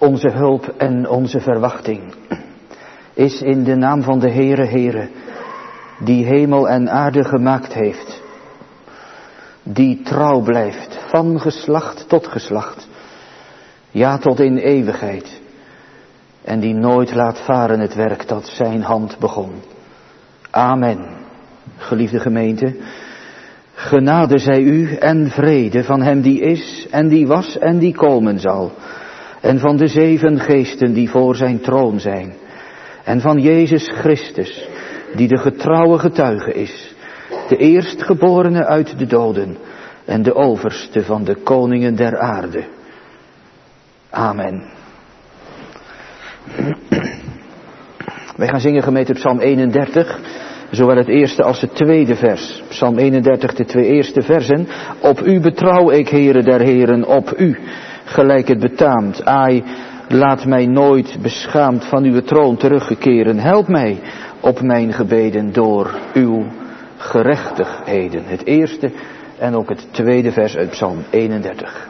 Onze hulp en onze verwachting is in de naam van de Heere, die hemel en aarde gemaakt heeft, die trouw blijft van geslacht tot geslacht, ja tot in eeuwigheid, en die nooit laat varen het werk dat zijn hand begon. Amen. Geliefde gemeente, genade zij u en vrede van hem die is en die was en die komen zal, en van de 7 geesten die voor zijn troon zijn, en van Jezus Christus, die de getrouwe getuige is, de eerstgeborene uit de doden en de overste van de koningen der aarde. Amen. Wij gaan zingen, gemeente, Psalm 31, zowel het eerste als het tweede vers. Psalm 31, de 2 eerste versen. Op u betrouw ik, Heere der heren, op u, gelijk het betaamt. Ai, laat mij nooit beschaamd van uw troon teruggekeren. Help mij op mijn gebeden door uw gerechtigheden. Het eerste en ook het tweede vers uit Psalm 31.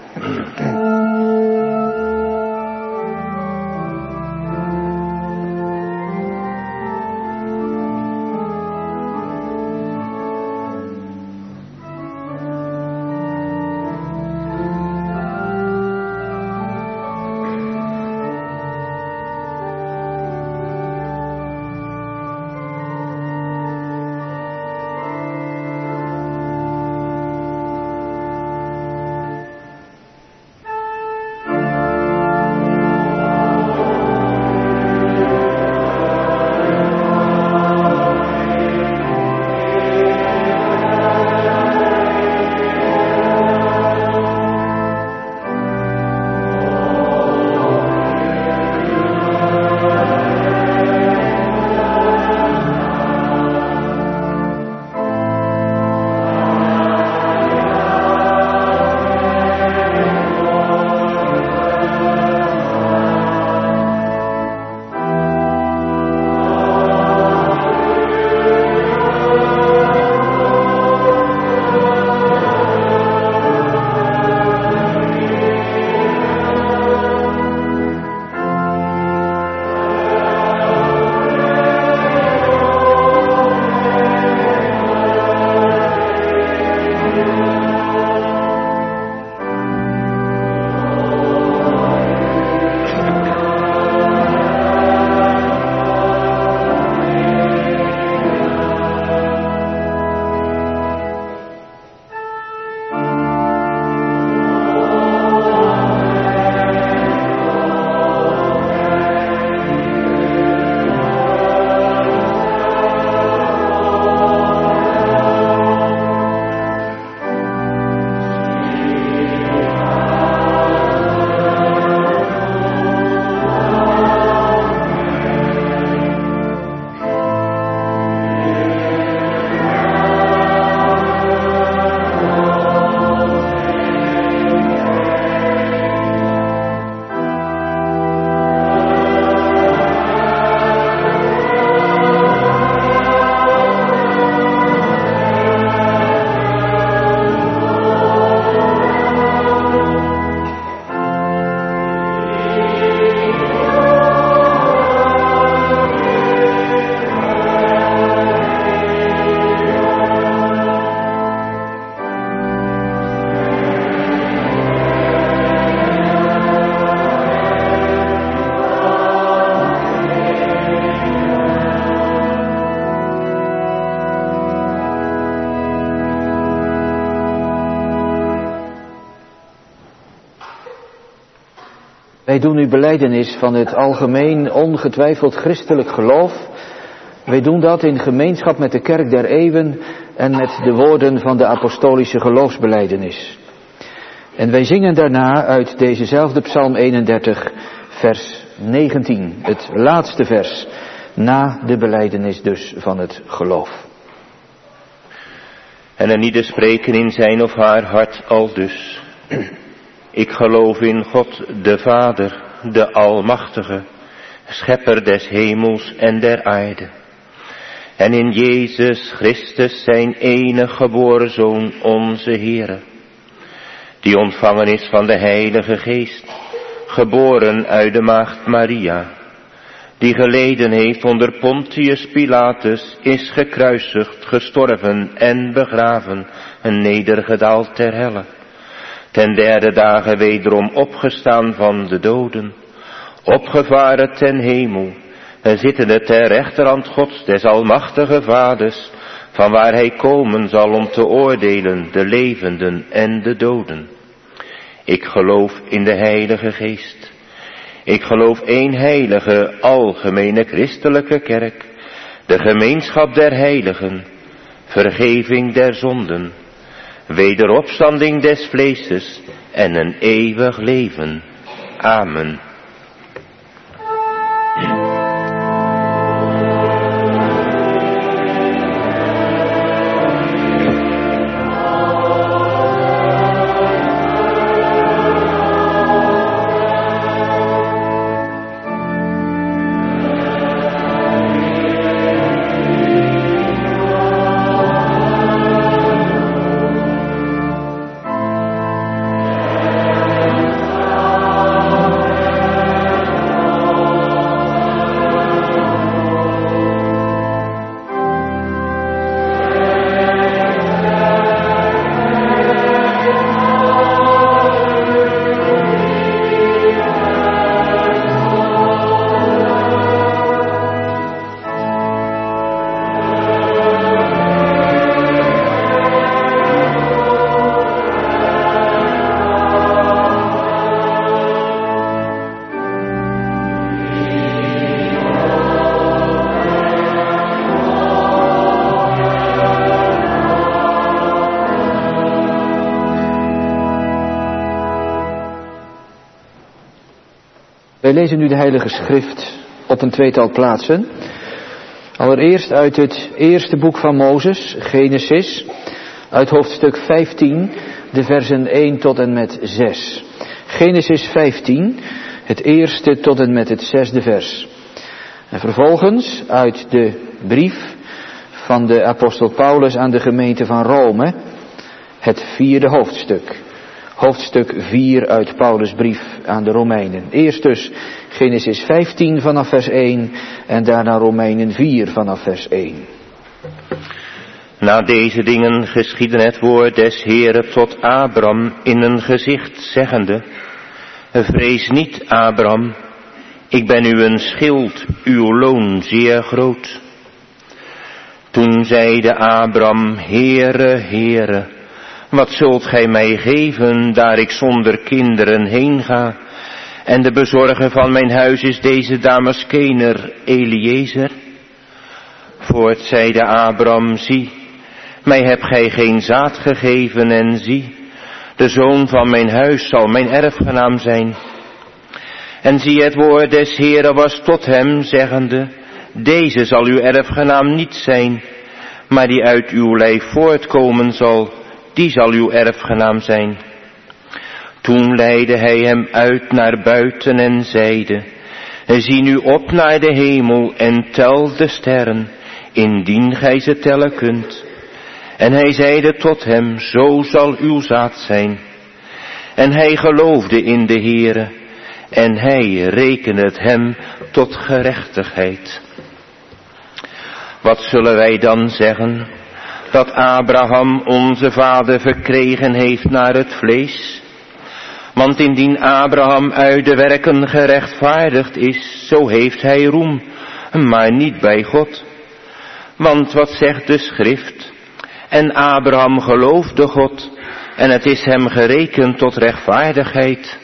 Wij doen uw belijdenis van het algemeen ongetwijfeld christelijk geloof. Wij doen dat in gemeenschap met de kerk der eeuwen en met de woorden van de apostolische geloofsbelijdenis. En wij zingen daarna uit dezezelfde Psalm 31, vers 19, het laatste vers, na de belijdenis dus van het geloof. En een ieder spreken in zijn of haar hart aldus. Ik geloof in God de Vader, de Almachtige, Schepper des hemels en der aarde. En in Jezus Christus zijn enige geboren Zoon, onze Heere, die ontvangen is van de Heilige Geest, geboren uit de maagd Maria, die geleden heeft onder Pontius Pilatus, is gekruisigd, gestorven en begraven, en nedergedaald ter helle. Ten derde dagen wederom opgestaan van de doden, opgevaren ten hemel, en zittende ter rechterhand Gods des almachtige Vaders, van waar hij komen zal om te oordelen de levenden en de doden. Ik geloof in de Heilige Geest. Ik geloof één heilige, algemene christelijke kerk, de gemeenschap der heiligen, vergeving der zonden, wederopstanding des vleeses en een eeuwig leven. Amen. Wij lezen nu de Heilige Schrift op een tweetal plaatsen. Allereerst uit het eerste boek van Mozes, Genesis, uit hoofdstuk 15, de versen 1 tot en met 6. Genesis 15, het eerste tot en met het 6e vers. En vervolgens uit de brief van de apostel Paulus aan de gemeente van Rome, het 4e hoofdstuk. Hoofdstuk 4 uit Paulus' brief aan de Romeinen. Eerst dus Genesis 15 vanaf vers 1 en daarna Romeinen 4 vanaf vers 1. Na deze dingen geschiedde het woord des Heeren tot Abram in een gezicht, zeggende: Vrees niet, Abram, ik ben u een schild, uw loon zeer groot. Toen zeide Abram: Heere, Heere, wat zult gij mij geven, daar ik zonder kinderen heen ga? En de bezorger van mijn huis is deze Damaskener, Eliezer. Voort zeide Abram: Zie, mij hebt gij geen zaad gegeven, en zie, de zoon van mijn huis zal mijn erfgenaam zijn. En zie, het woord des Heeren was tot hem, zeggende: Deze zal uw erfgenaam niet zijn, maar die uit uw lijf voortkomen zal, die zal uw erfgenaam zijn. Toen leidde hij hem uit naar buiten en zeide: Zie nu op naar de hemel en tel de sterren, indien gij ze tellen kunt. En hij zeide tot hem: Zo zal uw zaad zijn. En hij geloofde in de Heere, en hij rekende het hem tot gerechtigheid. Wat zullen wij dan zeggen? Dat Abraham onze vader verkregen heeft naar het vlees? Want indien Abraham uit de werken gerechtvaardigd is, zo heeft hij roem, maar niet bij God. Want wat zegt de Schrift? En Abraham geloofde God, en het is hem gerekend tot rechtvaardigheid.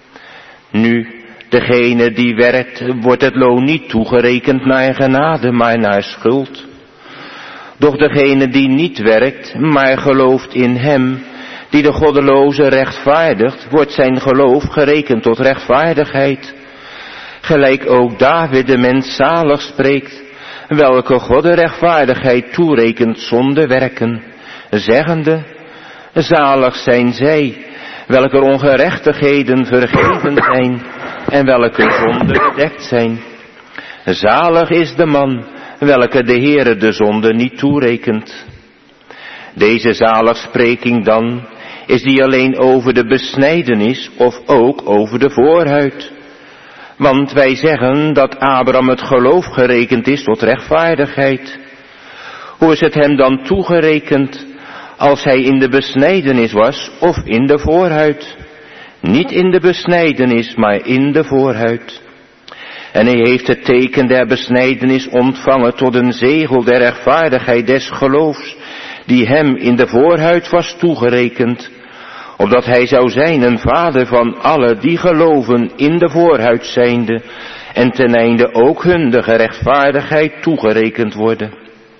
Nu, degene die werkt, wordt het loon niet toegerekend naar genade, maar naar schuld. Doch degene die niet werkt, maar gelooft in hem, die de goddeloze rechtvaardigt, wordt zijn geloof gerekend tot rechtvaardigheid. Gelijk ook David de mens zalig spreekt, welke God de rechtvaardigheid toerekent zonder werken, zeggende: Zalig zijn zij, welke ongerechtigheden vergeven zijn, en welke zonden bedekt zijn. Zalig is de man, welke de Heere de zonde niet toerekent. Deze zaligspreking dan Is die alleen over de besnijdenis of ook over de voorhuid? Want wij zeggen dat Abraham het geloof gerekend is tot rechtvaardigheid. Hoe is het hem dan toegerekend als hij in de besnijdenis was of in de voorhuid? Niet in de besnijdenis, maar in de voorhuid. En hij heeft het teken der besnijdenis ontvangen tot een zegel der rechtvaardigheid des geloofs, die hem in de voorhuid was toegerekend, opdat hij zou zijn een vader van allen die geloven in de voorhuid zijnde, en ten einde ook hun de gerechtvaardigheid toegerekend worden.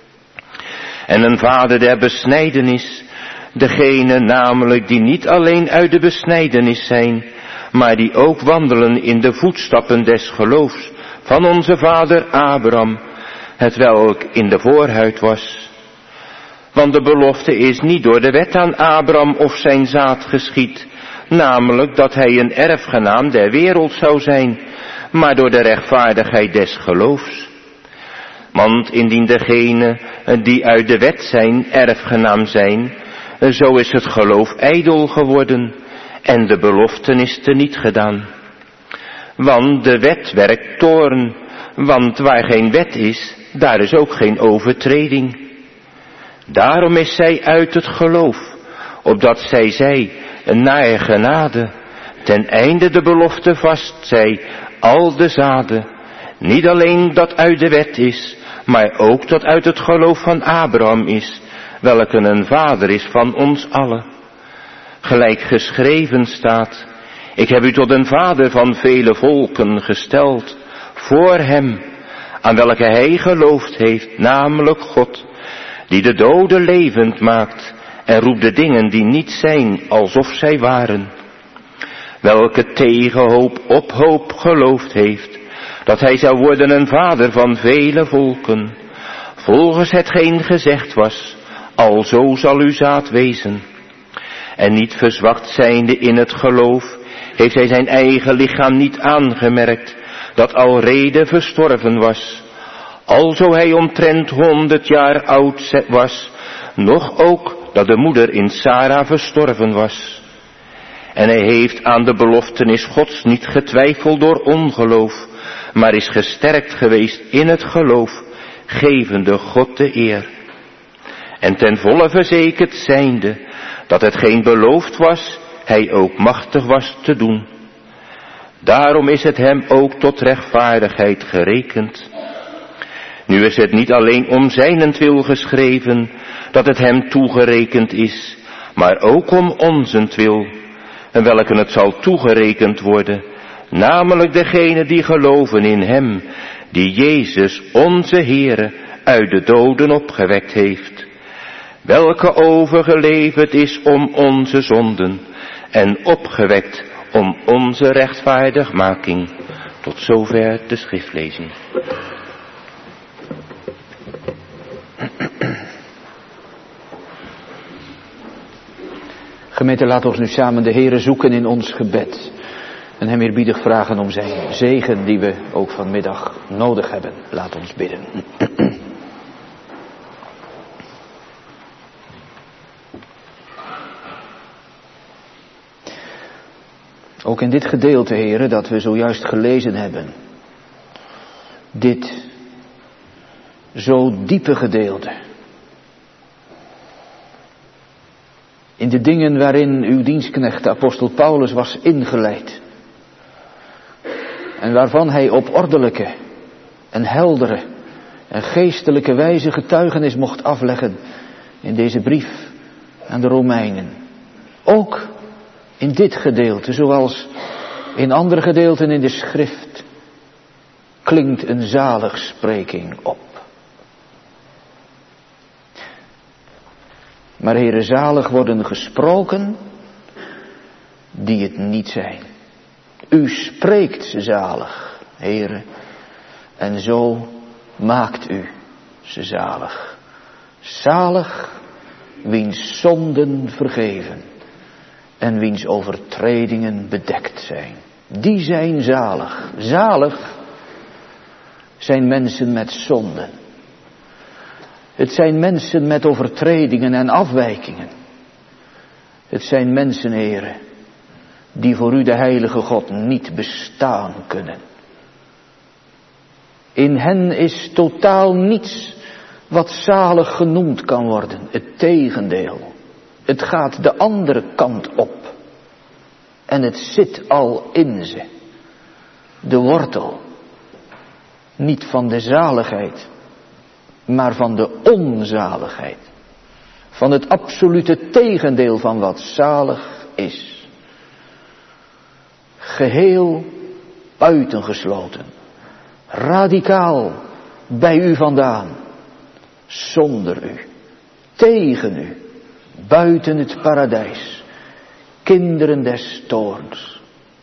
En een vader der besnijdenis, degene namelijk die niet alleen uit de besnijdenis zijn, maar die ook wandelen in de voetstappen des geloofs van onze vader Abraham, hetwelk in de voorhuid was. Want de belofte is niet door de wet aan Abraham of zijn zaad geschied, namelijk dat hij een erfgenaam der wereld zou zijn, maar door de rechtvaardigheid des geloofs. Want indien degenen die uit de wet zijn erfgenaam zijn, zo is het geloof ijdel geworden en de beloftenis teniet gedaan. Want de wet werkt toorn, want waar geen wet is, daar is ook geen overtreding. Daarom is zij uit het geloof, opdat zij naar genade, ten einde de belofte vast zij al de zaden, niet alleen dat uit de wet is, maar ook dat uit het geloof van Abraham is, welke een vader is van ons allen. Gelijk geschreven staat, ik heb u tot een vader van vele volken gesteld, voor hem, aan welke hij geloofd heeft, namelijk God, die de doden levend maakt en roept de dingen die niet zijn alsof zij waren. Welke tegen hoop op hoop geloofd heeft, dat hij zou worden een vader van vele volken, volgens hetgeen gezegd was, alzo zal uw zaad wezen. En niet verzwakt zijnde in het geloof, heeft hij zijn eigen lichaam niet aangemerkt, dat alrede verstorven was, alzo hij omtrent 100 jaar oud was, nog ook dat de moeder in Sara verstorven was. En hij heeft aan de beloftenis Gods niet getwijfeld door ongeloof, maar is gesterkt geweest in het geloof, gevende God de eer. En ten volle verzekerd zijnde, dat hetgeen beloofd was, hij ook machtig was te doen. Daarom is het hem ook tot rechtvaardigheid gerekend. Nu is het niet alleen om zijnentwil geschreven, dat het hem toegerekend is, maar ook om onzentwil, en welke het zal toegerekend worden, namelijk degene die geloven in hem, die Jezus onze Heere uit de doden opgewekt heeft, welke overgeleverd is om onze zonden en opgewekt om onze rechtvaardigmaking. Tot zover de schriftlezing. Gemeente, laat ons nu samen de Heere zoeken in ons gebed. En hem eerbiedig vragen om zijn zegen die we ook vanmiddag nodig hebben. Laat ons bidden. Ook in dit gedeelte, Heere, dat we zojuist gelezen hebben. Dit zo diepe gedeelte. In de dingen waarin uw dienstknecht, de apostel Paulus, was ingeleid. En waarvan hij op ordelijke en heldere en geestelijke wijze getuigenis mocht afleggen in deze brief aan de Romeinen. Ook in dit gedeelte, zoals in andere gedeelten in de schrift, klinkt een zaligspreking op. Maar Heere, zalig worden gesproken die het niet zijn. U spreekt ze zalig, Heere, en zo maakt u ze zalig. Zalig wiens zonden vergeven en wiens overtredingen bedekt zijn. Die zijn zalig. Zalig zijn mensen met zonden. Het zijn mensen met overtredingen en afwijkingen. Het zijn mensen, Heere, die voor u de heilige God niet bestaan kunnen. In hen is totaal niets wat zalig genoemd kan worden. Het tegendeel. Het gaat de andere kant op. En het zit al in ze. De wortel. Niet van de zaligheid, maar van de onzaligheid. Van het absolute tegendeel van wat zalig is. Geheel buitengesloten. Radicaal bij u vandaan. Zonder u. Tegen u. Buiten het paradijs. Kinderen des toorns.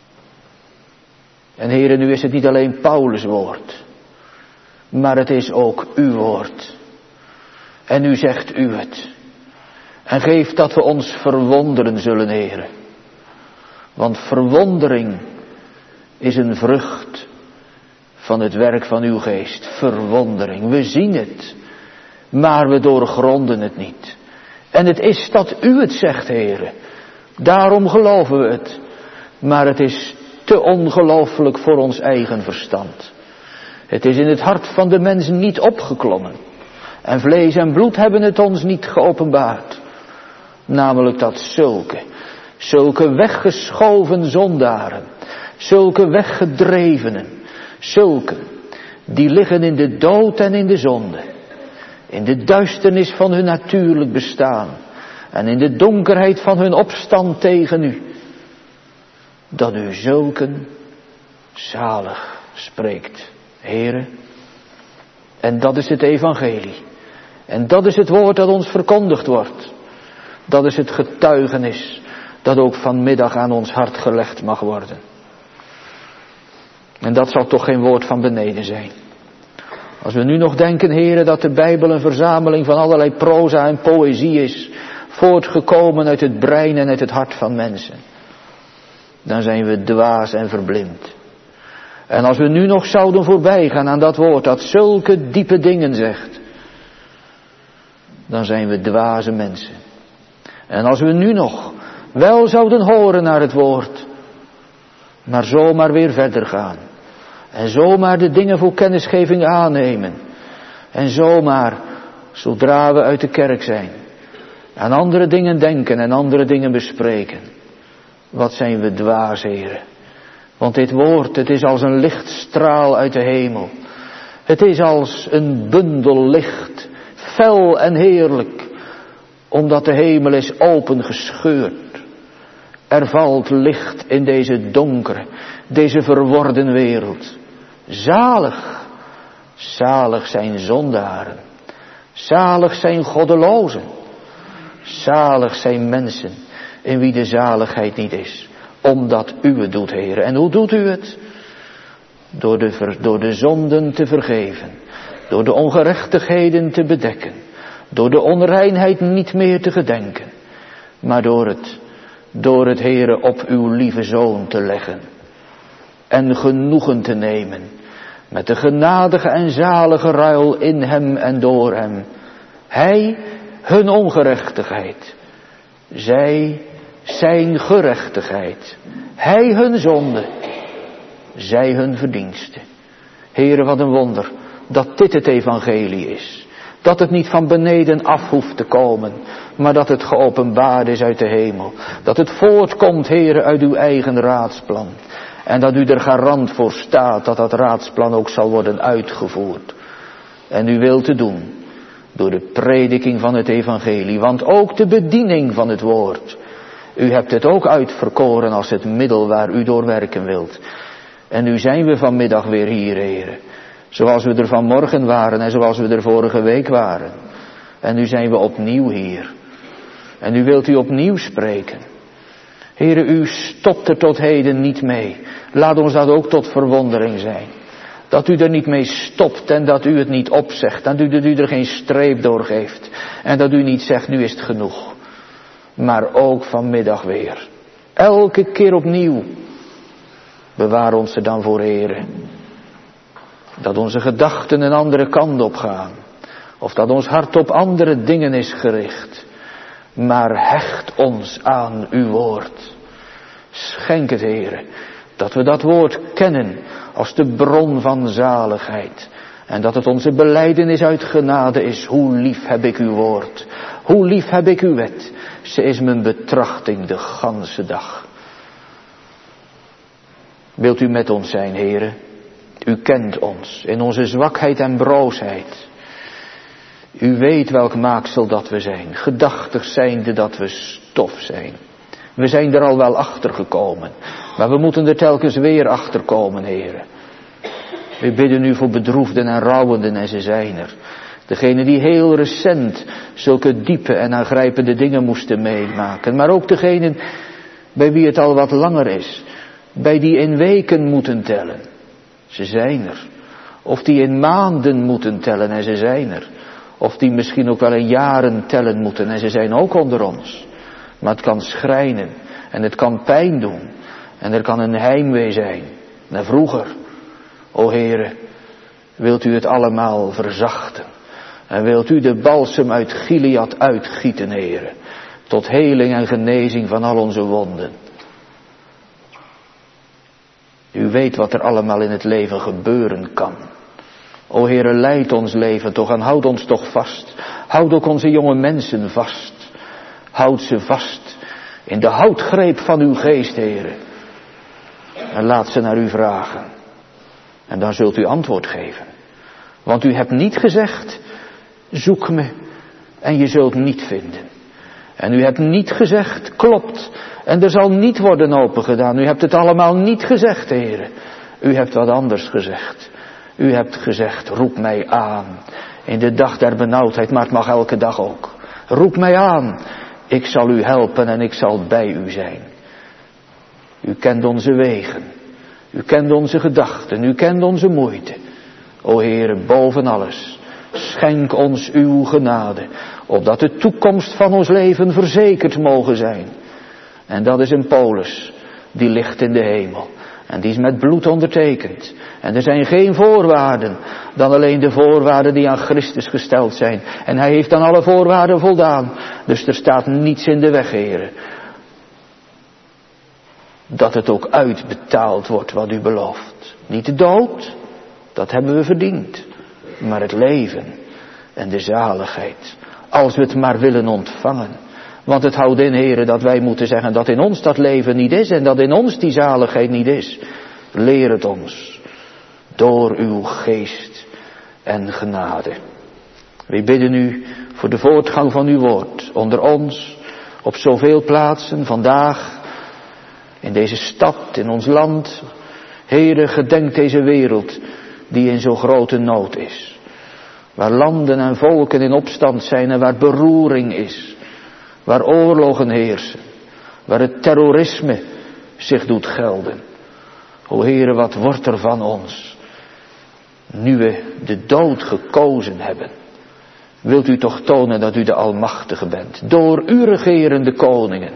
En Heere, nu is het niet alleen Paulus' woord. Maar het is ook uw woord. En nu zegt u het. En geef dat we ons verwonderen zullen, Heere. Want verwondering is een vrucht van het werk van uw geest. Verwondering. We zien het. Maar we doorgronden het niet. En het is dat u het zegt, Heere. Daarom geloven we het. Maar het is te ongelooflijk voor ons eigen verstand. Het is in het hart van de mens niet opgeklommen. En vlees en bloed hebben het ons niet geopenbaard. Namelijk dat zulke weggeschoven zondaren, zulke weggedrevenen, zulke die liggen in de dood en in de zonde, in de duisternis van hun natuurlijk bestaan en in de donkerheid van hun opstand tegen u, dat u zulken zalig spreekt, Heere. En dat is het evangelie. En dat is het woord dat ons verkondigd wordt. Dat is het getuigenis dat ook vanmiddag aan ons hart gelegd mag worden. En dat zal toch geen woord van beneden zijn. Als we nu nog denken, Heere, dat de Bijbel een verzameling van allerlei proza en poëzie is, voortgekomen uit het brein en uit het hart van mensen, dan zijn we dwaas en verblind. En als we nu nog zouden voorbijgaan aan dat woord dat zulke diepe dingen zegt, dan zijn we dwaze mensen. En als we nu nog wel zouden horen naar het woord, maar zomaar weer verder gaan. En zomaar de dingen voor kennisgeving aannemen. En zomaar, zodra we uit de kerk zijn, aan andere dingen denken en andere dingen bespreken. Wat zijn we dwaas, Heere. Want dit woord, het is als een lichtstraal uit de hemel. Het is als een bundel licht, fel en heerlijk, omdat de hemel is opengescheurd. Er valt licht in deze donkere, deze verworden wereld. Zalig, zalig zijn zondaren. Zalig zijn goddelozen. Zalig zijn mensen in wie de zaligheid niet is. Omdat u het doet, Heer. En hoe doet u het? Door de zonden te vergeven. Door de ongerechtigheden te bedekken. Door de onreinheid niet meer te gedenken. Maar door het Heere op uw lieve Zoon te leggen. En genoegen te nemen met de genadige en zalige ruil in hem en door hem. Hij hun ongerechtigheid. Zij zijn gerechtigheid. Hij hun zonde. Zij hun verdienste. Heere, wat een wonder dat dit het evangelie is. Dat het niet van beneden af hoeft te komen, maar dat het geopenbaard is uit de hemel. Dat het voortkomt, Heere, uit uw eigen raadsplan. En dat u er garant voor staat dat dat raadsplan ook zal worden uitgevoerd. En u wilt het doen door de prediking van het evangelie, want ook de bediening van het woord. U hebt het ook uitverkoren als het middel waar u door werken wilt. En nu zijn we vanmiddag weer hier, Heere. Zoals we er vanmorgen waren en zoals we er vorige week waren. En nu zijn we opnieuw hier. En nu wilt u opnieuw spreken. Heere, u stopt er tot heden niet mee. Laat ons dat ook tot verwondering zijn. Dat u er niet mee stopt en dat u het niet opzegt. Dat u er geen streep door geeft. En dat u niet zegt, nu is het genoeg. Maar ook vanmiddag weer. Elke keer opnieuw. Bewaar ons er dan voor, Heere. Dat onze gedachten een andere kant op gaan. Of dat ons hart op andere dingen is gericht. maar hecht ons aan uw woord. Schenk het, Heere, dat we dat woord kennen als de bron van zaligheid. En dat het onze belijdenis uit genade is. Hoe lief heb ik uw woord. Hoe lief heb ik uw wet. Ze is mijn betrachting de ganse dag. Wilt u met ons zijn, Heere? U kent ons in onze zwakheid en broosheid. U weet welk maaksel dat we zijn. Gedachtig zijnde dat we stof zijn. We zijn er al wel achter gekomen. Maar we moeten er telkens weer achter komen, Heere. We bidden u voor bedroefden en rouwenden en ze zijn er. Degenen die heel recent zulke diepe en aangrijpende dingen moesten meemaken. Maar ook degenen bij wie het al wat langer is. Bij die in weken moeten tellen. Ze zijn er. Of die in maanden moeten tellen en ze zijn er. Of die misschien ook wel in jaren tellen moeten en ze zijn ook onder ons. Maar het kan schrijnen en het kan pijn doen. En er kan een heimwee zijn naar vroeger. O Heere, wilt u het allemaal verzachten. En wilt u de balsem uit Gilead uitgieten, Heere. Tot heling en genezing van al onze wonden. U weet wat er allemaal in het leven gebeuren kan. O Heere, leid ons leven toch en houd ons toch vast. Houd ook onze jonge mensen vast. Houd ze vast in de houtgreep van uw geest, Heere. En laat ze naar u vragen. En dan zult u antwoord geven. Want u hebt niet gezegd, zoek me en je zult niet vinden. En u hebt niet gezegd, klopt, en er zal niet worden opengedaan. U hebt het allemaal niet gezegd, Heere. U hebt wat anders gezegd. U hebt gezegd, roep mij aan in de dag der benauwdheid, maar het mag elke dag ook. Roep mij aan, ik zal u helpen en ik zal bij u zijn. U kent onze wegen, u kent onze gedachten, u kent onze moeite. O Heere, boven alles, schenk ons uw genade, opdat de toekomst van ons leven verzekerd mogen zijn. En dat is een polis, die ligt in de hemel. En die is met bloed ondertekend. En er zijn geen voorwaarden dan alleen de voorwaarden die aan Christus gesteld zijn. En hij heeft aan alle voorwaarden voldaan. Dus er staat niets in de weg, Heere. Dat het ook uitbetaald wordt wat u belooft. Niet de dood, dat hebben we verdiend. Maar het leven en de zaligheid. Als we het maar willen ontvangen. Want het houdt in, Heere, dat wij moeten zeggen dat in ons dat leven niet is en dat in ons die zaligheid niet is. Leer het ons door uw geest en genade. We bidden u voor de voortgang van uw woord onder ons, op zoveel plaatsen, vandaag, in deze stad, in ons land. Heere, gedenk deze wereld die in zo'n grote nood is. Waar landen en volken in opstand zijn en waar beroering is. Waar oorlogen heersen, waar het terrorisme zich doet gelden. O Heere, wat wordt er van ons, nu we de dood gekozen hebben. Wilt u toch tonen dat u de Almachtige bent, door u regerende koningen.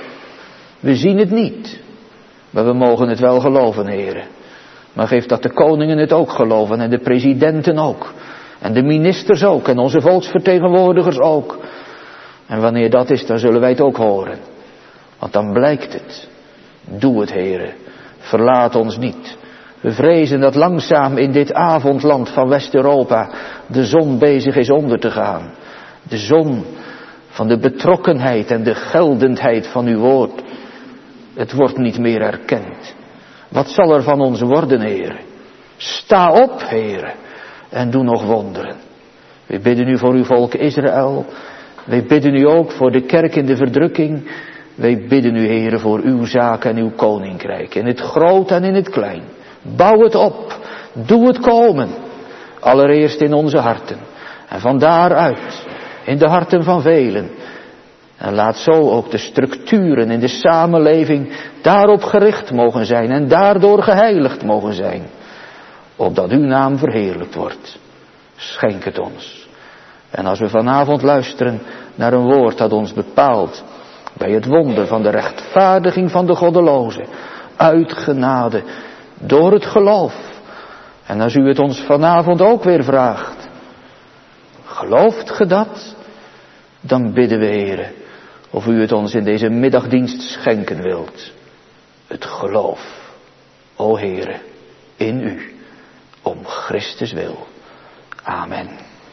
We zien het niet, maar we mogen het wel geloven, Heere. Maar geef dat de koningen het ook geloven en de presidenten ook. En de ministers ook en onze volksvertegenwoordigers ook. En wanneer dat is, dan zullen wij het ook horen. Want dan blijkt het. Doe het, Heere. Verlaat ons niet. We vrezen dat langzaam in dit avondland van West-Europa de zon bezig is onder te gaan. De zon van de betrokkenheid en de geldendheid van uw woord. Het wordt niet meer erkend. Wat zal er van ons worden, Heere? Sta op, Heere, en doe nog wonderen. We bidden u voor uw volk Israël. Wij bidden u ook voor de kerk in de verdrukking. Wij bidden u, Heere, voor uw zaak en uw koninkrijk. In het groot en in het klein. Bouw het op. Doe het komen. Allereerst in onze harten. En van daaruit in de harten van velen. En laat zo ook de structuren in de samenleving daarop gericht mogen zijn. En daardoor geheiligd mogen zijn. Opdat uw naam verheerlijkt wordt. Schenk het ons. En als we vanavond luisteren naar een woord dat ons bepaalt bij het wonder van de rechtvaardiging van de goddeloze, uit genade, door het geloof. En als u het ons vanavond ook weer vraagt, gelooft ge dat? Dan bidden we, Heere, of u het ons in deze middagdienst schenken wilt. Het geloof, o Heere, in u, om Christus wil. Amen.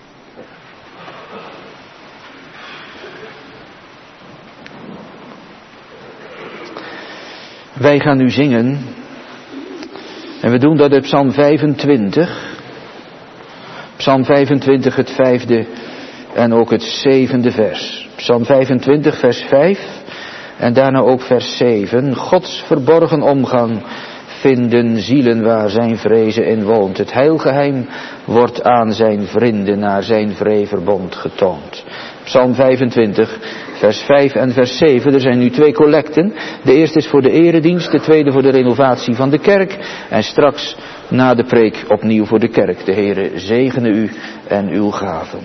Wij gaan nu zingen. En we doen dat uit Psalm 25. Psalm 25, het 5e en ook het 7e vers. Psalm 25, vers 5 en daarna ook vers 7. Gods verborgen omgang vinden zielen waar zijn vrezen in woont. Het heilgeheim wordt aan zijn vrienden naar zijn vreeverbond getoond. Psalm 25, vers 5 en vers 7. Er zijn nu 2 collecten. De eerste is voor de eredienst, de tweede voor de renovatie van de kerk. En straks na de preek opnieuw voor de kerk. De Heere zegene u en uw gaven.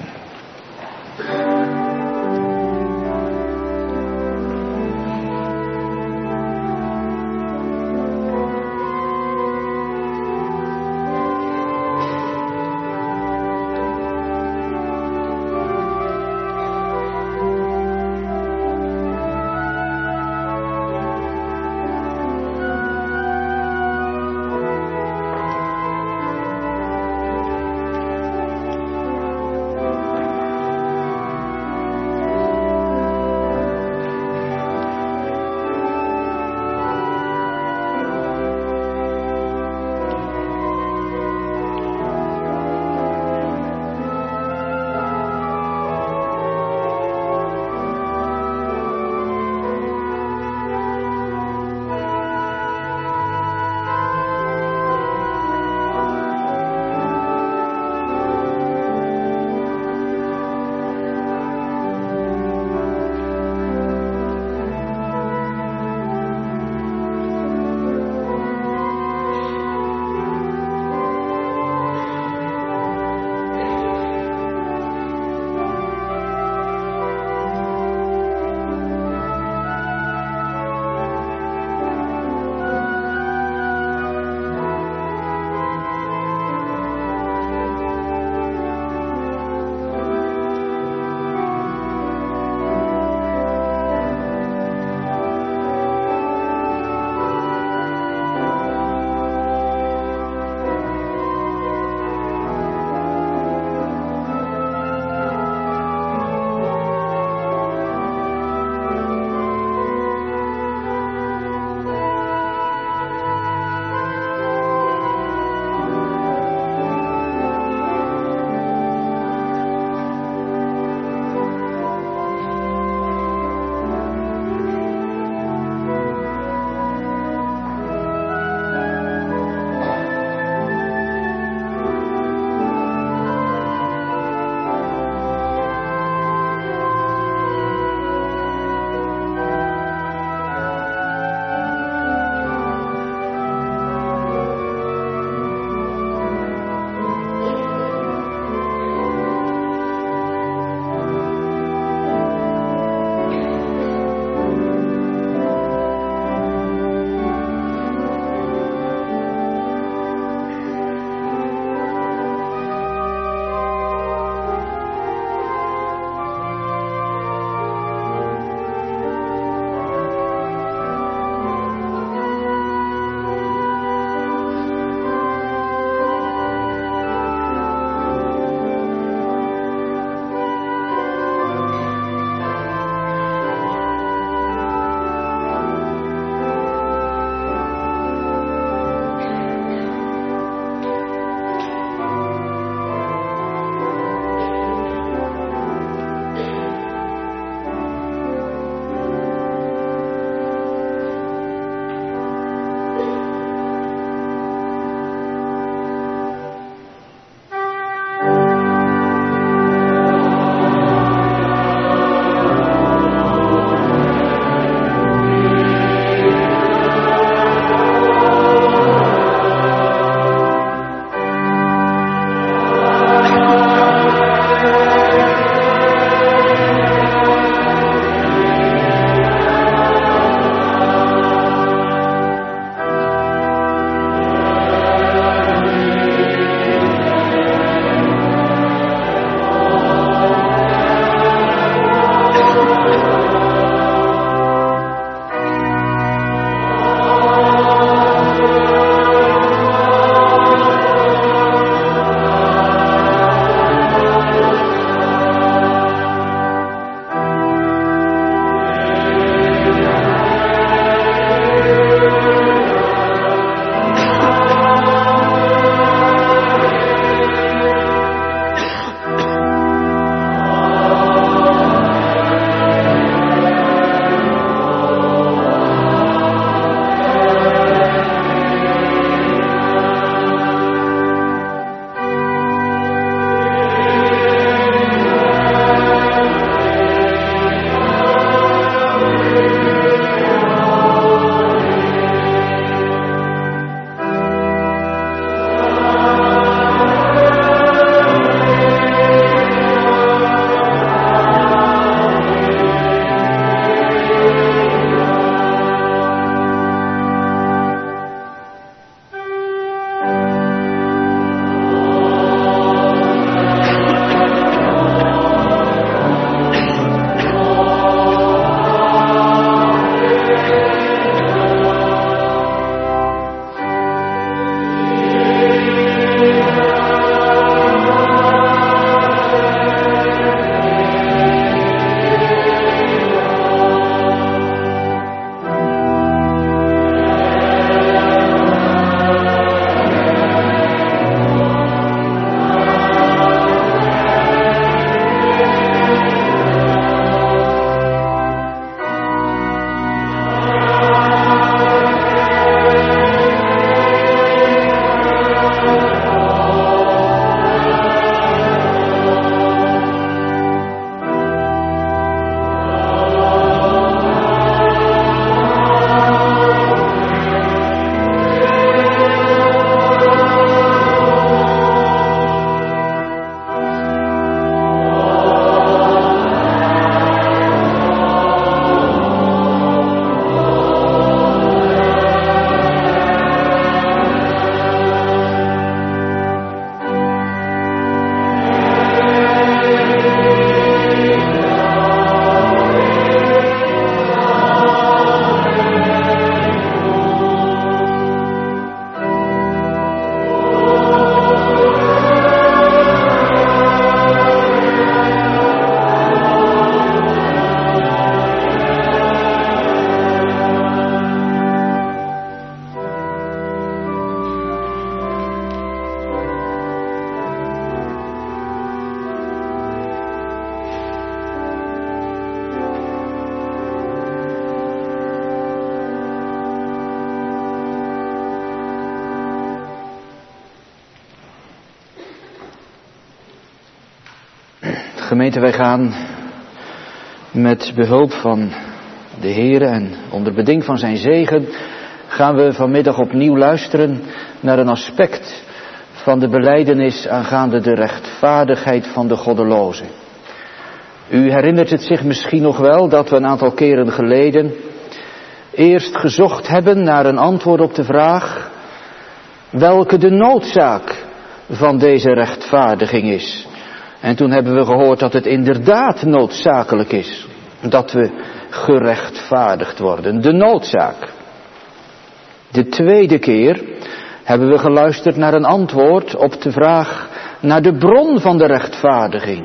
Gemeente, wij gaan met behulp van de Heere en onder beding van zijn zegen gaan we vanmiddag opnieuw luisteren naar een aspect van de belijdenis aangaande de rechtvaardigheid van de goddeloze. U herinnert het zich misschien nog wel dat we een aantal keren geleden eerst gezocht hebben naar een antwoord op de vraag welke de noodzaak van deze rechtvaardiging is. En toen hebben we gehoord dat het inderdaad noodzakelijk is dat we gerechtvaardigd worden. De noodzaak. De tweede keer hebben we geluisterd naar een antwoord op de vraag naar de bron van de rechtvaardiging.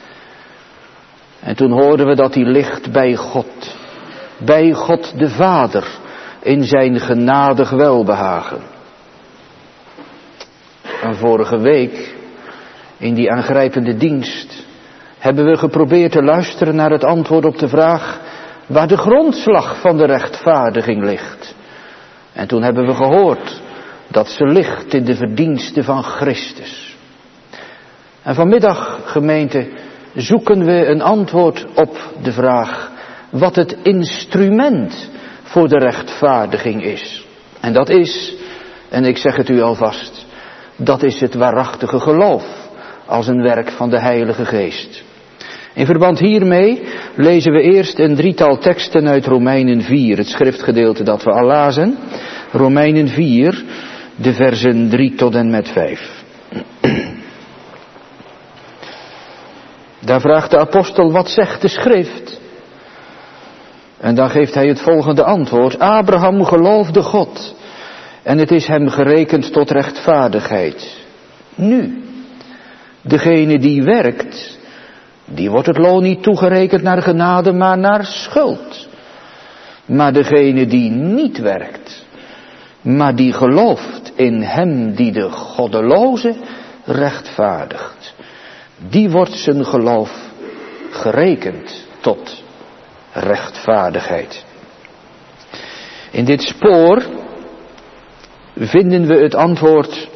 En toen hoorden we dat die ligt bij God. Bij God de Vader in zijn genadig welbehagen. En vorige week in die aangrijpende dienst hebben we geprobeerd te luisteren naar het antwoord op de vraag waar de grondslag van de rechtvaardiging ligt. En toen hebben we gehoord dat ze ligt in de verdiensten van Christus. En vanmiddag, gemeente, zoeken we een antwoord op de vraag wat het instrument voor de rechtvaardiging is. En dat is, en ik zeg het u alvast, dat is het waarachtige geloof als een werk van de Heilige Geest. In verband hiermee lezen we eerst een drietal teksten uit Romeinen 4, het schriftgedeelte dat we al lazen. Romeinen 4, de versen 3 tot en met 5. Daar vraagt de apostel, wat zegt de schrift? En dan geeft hij het volgende antwoord. Abraham geloofde God en het is hem gerekend tot rechtvaardigheid. Nu, degene die werkt, die wordt het loon niet toegerekend naar genade, maar naar schuld. Maar degene die niet werkt, maar die gelooft in hem die de goddeloze rechtvaardigt, die wordt zijn geloof gerekend tot rechtvaardigheid. In dit spoor vinden we het antwoord,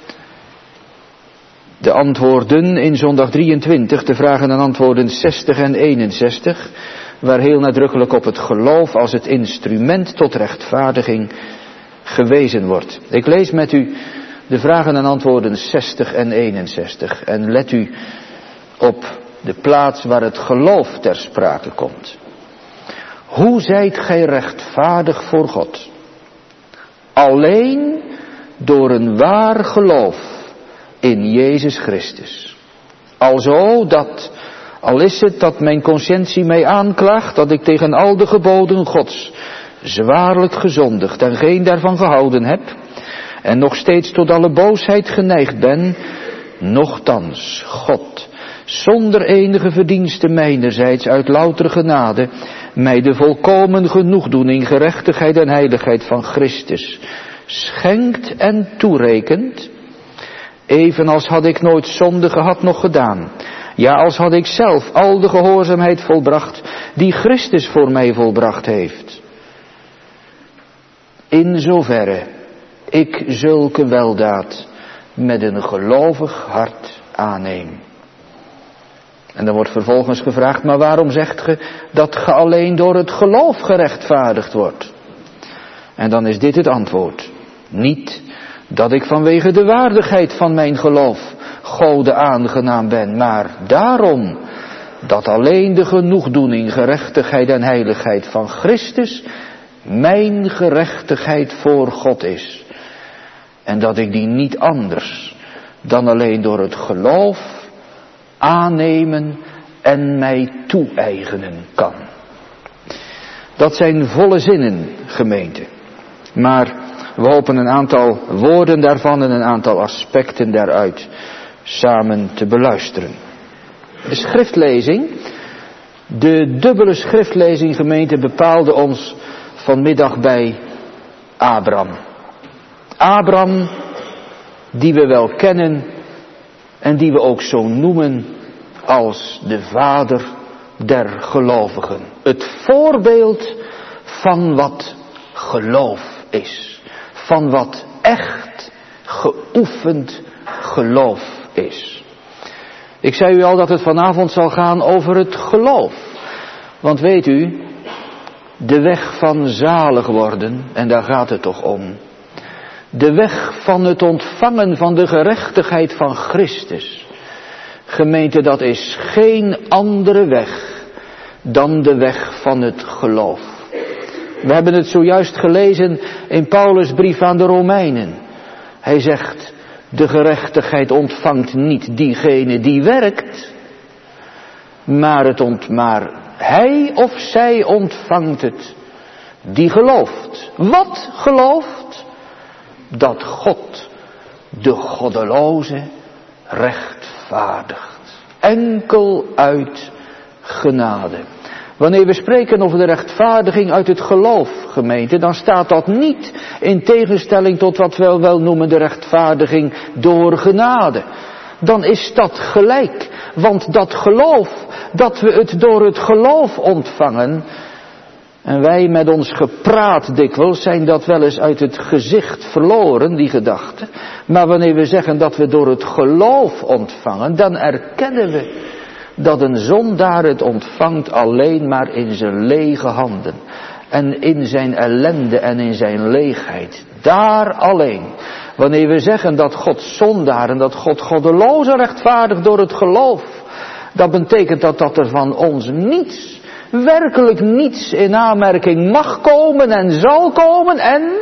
de antwoorden in zondag 23, de vragen en antwoorden 60 en 61, waar heel nadrukkelijk op het geloof als het instrument tot rechtvaardiging gewezen wordt. Ik lees met u de vragen en antwoorden 60 en 61 en let u op de plaats waar het geloof ter sprake komt. Hoe zijt gij rechtvaardig voor God? Alleen door een waar geloof in Jezus Christus. Alzo dat, al is het dat mijn conscientie mij aanklaagt, dat ik tegen al de geboden Gods zwaarlijk gezondigd en geen daarvan gehouden heb, en nog steeds tot alle boosheid geneigd ben, nochtans God, zonder enige verdienste mijnerzijds uit loutere genade, mij de volkomen genoegdoening, gerechtigheid en heiligheid van Christus schenkt en toerekent, evenals had ik nooit zonde gehad nog gedaan. Ja, als had ik zelf al de gehoorzaamheid volbracht die Christus voor mij volbracht heeft. In zoverre ik zulke weldaad met een gelovig hart aanneem. En dan wordt vervolgens gevraagd, maar waarom zegt ge dat ge alleen door het geloof gerechtvaardigd wordt? En dan is dit het antwoord. Niet dat ik vanwege de waardigheid van mijn geloof Gode aangenaam ben, maar daarom dat alleen de genoegdoening, gerechtigheid en heiligheid van Christus mijn gerechtigheid voor God is. En dat ik die niet anders dan alleen door het geloof aannemen en mij toe-eigenen kan. Dat zijn volle zinnen, gemeente. Maar we hopen een aantal woorden daarvan en een aantal aspecten daaruit samen te beluisteren. De schriftlezing, de dubbele schriftlezing, gemeente, bepaalde ons vanmiddag bij Abraham. Abraham, die we wel kennen en die we ook zo noemen als de vader der gelovigen. Het voorbeeld van wat geloof is. Van wat echt geoefend geloof is. Ik zei u al dat het vanavond zal gaan over het geloof. Want weet u, de weg van zalig worden, en daar gaat het toch om. De weg van het ontvangen van de gerechtigheid van Christus. Gemeente, dat is geen andere weg dan de weg van het geloof. We hebben het zojuist gelezen in Paulus' brief aan de Romeinen. Hij zegt, de gerechtigheid ontvangt niet diegene die werkt, maar hij of zij ontvangt het die gelooft. Wat gelooft? Dat God de goddeloze rechtvaardigt. Enkel uit genade. Wanneer we spreken over de rechtvaardiging uit het geloof, gemeente, dan staat dat niet in tegenstelling tot wat we wel noemen de rechtvaardiging door genade. Dan is dat gelijk, want dat geloof, dat we het door het geloof ontvangen, en wij met ons gepraat dikwijls zijn dat wel eens uit het gezicht verloren, die gedachte. Maar wanneer we zeggen dat we door het geloof ontvangen, dan erkennen we dat een zondaar het ontvangt alleen maar in zijn lege handen. En in zijn ellende en in zijn leegheid. Daar alleen. Wanneer we zeggen dat God zondaar en dat God goddelozen rechtvaardigt door het geloof. Dat betekent dat er van ons niets, werkelijk niets in aanmerking mag komen en zal komen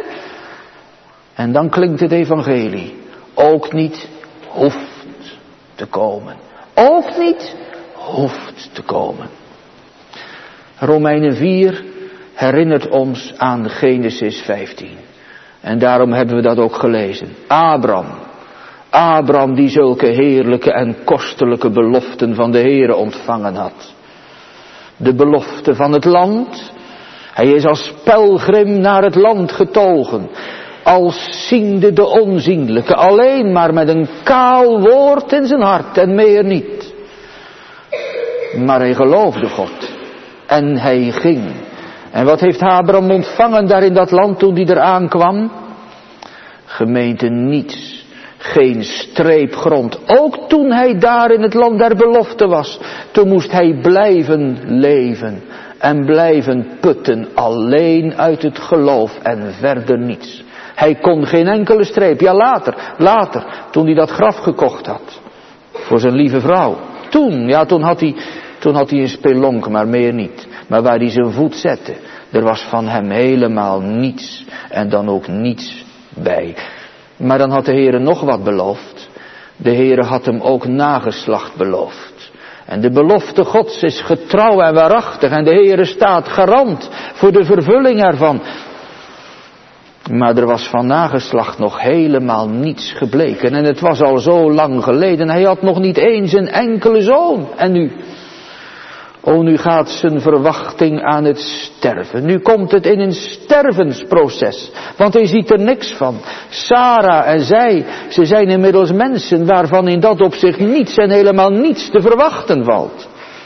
en dan klinkt het evangelie. Ook niet hoeft te komen. Ook niet hoeft te komen. Romeinen 4 herinnert ons aan Genesis 15. En daarom hebben we dat ook gelezen. Abraham die zulke heerlijke en kostelijke beloften van de Heere ontvangen had. De belofte van het land. Hij is als pelgrim naar het land getogen. Als ziende de onzienlijke. Alleen maar met een kaal woord in zijn hart en meer niet. Maar hij geloofde God. En hij ging. En wat heeft Abraham ontvangen daar in dat land toen hij eraan kwam? Gemeente, niets. Geen streepgrond. Ook toen hij daar in het land der belofte was. Toen moest hij blijven leven. En blijven putten. Alleen uit het geloof en verder niets. Hij kon geen enkele streep. Ja, later. Toen hij dat graf gekocht had. Voor zijn lieve vrouw. Toen had hij een spelonk, maar meer niet. Maar waar hij zijn voet zette, er was van hem helemaal niets. En dan ook niets bij. Maar dan had de Heere nog wat beloofd. De Heere had hem ook nageslacht beloofd. En de belofte Gods is getrouw en waarachtig. En de Heere staat garant voor de vervulling ervan. Maar er was van nageslacht nog helemaal niets gebleken. En het was al zo lang geleden. Hij had nog niet eens een enkele zoon. En nu? Nu gaat zijn verwachting aan het sterven. Nu komt het in een stervensproces. Want hij ziet er niks van. Sarah en zij, ze zijn inmiddels mensen waarvan in dat opzicht niets en helemaal niets te verwachten valt.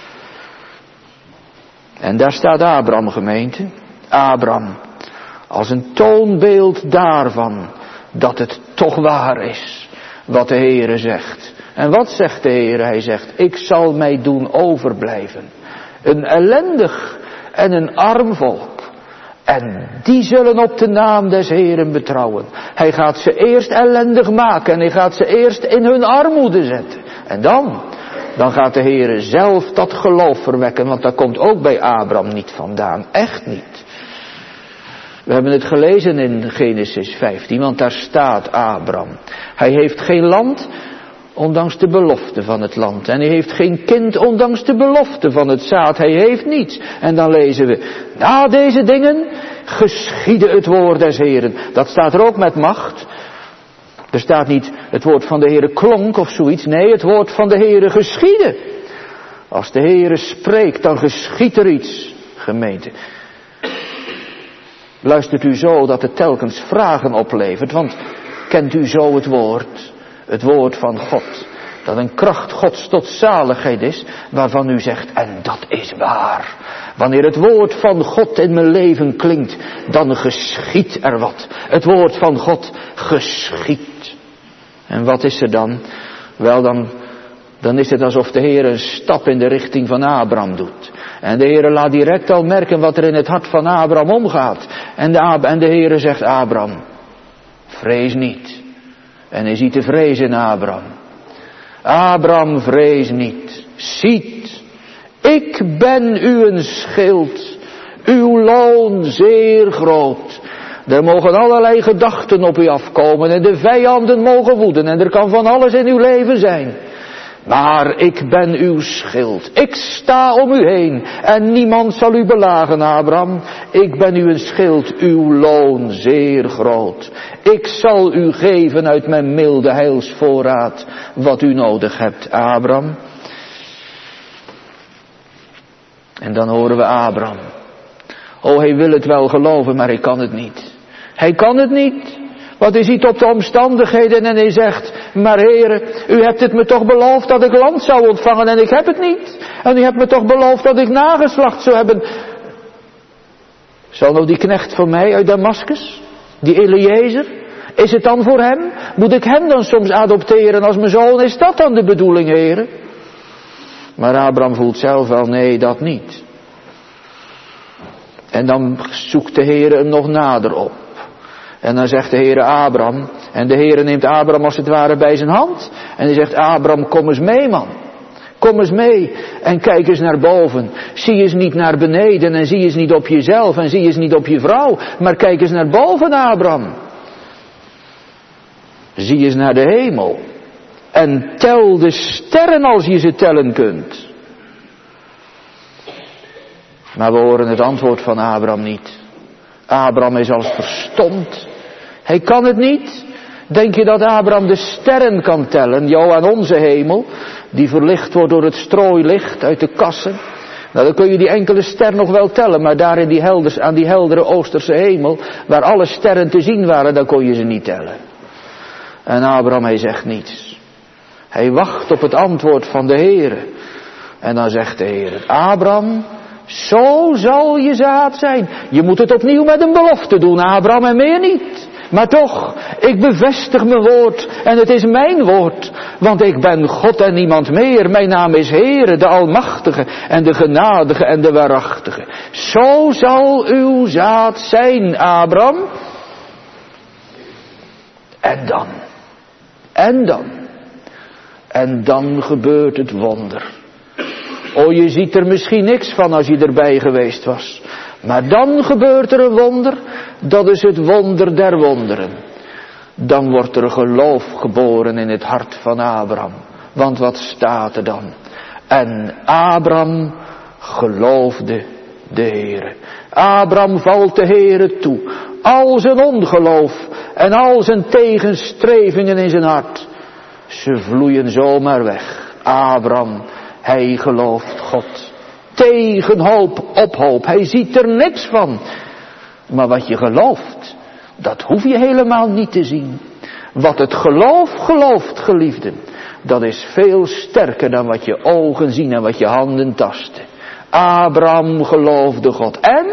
En daar staat Abraham, gemeente. Abraham. Als een toonbeeld daarvan dat het toch waar is wat de Heere zegt. En wat zegt de Heere? Hij zegt, ik zal mij doen overblijven. Een ellendig en een arm volk. En die zullen op de naam des Heeren betrouwen. Hij gaat ze eerst ellendig maken en hij gaat ze eerst in hun armoede zetten. En dan gaat de Heere zelf dat geloof verwekken, want dat komt ook bij Abraham niet vandaan. Echt niet. We hebben het gelezen in Genesis 15, want daar staat Abraham. Hij heeft geen land, ondanks de belofte van het land. En hij heeft geen kind, ondanks de belofte van het zaad. Hij heeft niets. En dan lezen we, na deze dingen geschiedde het woord des Heeren. Dat staat er ook met macht. Er staat niet, het woord van de Heere klonk of zoiets. Nee, het woord van de Heere geschiedde. Als de Heere spreekt, dan geschiedt er iets, gemeente. Luistert u zo dat het telkens vragen oplevert, want kent u zo het woord van God, dat een kracht Gods tot zaligheid is, waarvan u zegt, en dat is waar. Wanneer het woord van God in mijn leven klinkt, dan geschiedt er wat. Het woord van God geschiedt. En wat is er dan? Wel, dan is het alsof de Heer een stap in de richting van Abraham doet. En de Heer laat direct al merken wat er in het hart van Abraham omgaat. En de Heer zegt, Abraham, vrees niet. En hij ziet de vrees in Abraham. Abraham, vrees niet. Ziet, ik ben u een schild, uw loon zeer groot. Er mogen allerlei gedachten op u afkomen en de vijanden mogen woeden en er kan van alles in uw leven zijn. Maar ik ben uw schild. Ik sta om u heen en niemand zal u belagen, Abraham. Ik ben u een schild, uw loon zeer groot. Ik zal u geven uit mijn milde heilsvoorraad wat u nodig hebt, Abraham. En dan horen we Abraham. Oh, hij wil het wel geloven, maar hij kan het niet. Hij kan het niet. Want hij ziet op de omstandigheden en hij zegt, maar Heere, u hebt het me toch beloofd dat ik land zou ontvangen en ik heb het niet. En u hebt me toch beloofd dat ik nageslacht zou hebben. Zal nou die knecht van mij uit Damascus, die Eliezer, is het dan voor hem? Moet ik hem dan soms adopteren als mijn zoon? Is dat dan de bedoeling, Heere? Maar Abraham voelt zelf wel, nee, dat niet. En dan zoekt de Heere hem nog nader op. En dan zegt de Heere Abraham, en de Heere neemt Abraham als het ware bij zijn hand. En hij zegt, Abraham, kom eens mee, man. Kom eens mee en kijk eens naar boven. Zie eens niet naar beneden en zie eens niet op jezelf en zie eens niet op je vrouw. Maar kijk eens naar boven, Abraham. Zie eens naar de hemel. En tel de sterren als je ze tellen kunt. Maar we horen het antwoord van Abraham niet. Abraham is als verstomd. Hij kan het niet. Denk je dat Abraham de sterren kan tellen? Jo, aan onze hemel, die verlicht wordt door het strooilicht uit de kassen. Nou, dan kun je die enkele ster nog wel tellen, maar daar in aan die heldere oosterse hemel, waar alle sterren te zien waren, dan kon je ze niet tellen. En Abraham, hij zegt niets. Hij wacht op het antwoord van de Heere. En dan zegt de Heere, Abraham, zo zal je zaad zijn. Je moet het opnieuw met een belofte doen, Abraham, en meer niet. Maar toch, ik bevestig mijn woord en het is mijn woord. Want ik ben God en niemand meer. Mijn naam is Heere, de Almachtige en de Genadige en de Waarachtige. Zo zal uw zaad zijn, Abraham. En dan gebeurt het wonder. Oh, je ziet er misschien niks van als je erbij geweest was. Maar dan gebeurt er een wonder. Dat is het wonder der wonderen. Dan wordt er geloof geboren in het hart van Abraham. Want wat staat er dan? En Abraham geloofde de Heere. Abraham valt de Heere toe. Al zijn ongeloof en al zijn tegenstrevingen in zijn hart. Ze vloeien zomaar weg. Abraham, hij gelooft God. Tegen hoop, op hoop. Hij ziet er niks van. Maar wat je gelooft, dat hoef je helemaal niet te zien. Wat het geloof gelooft, geliefden, dat is veel sterker dan wat je ogen zien en wat je handen tasten. Abraham geloofde God. En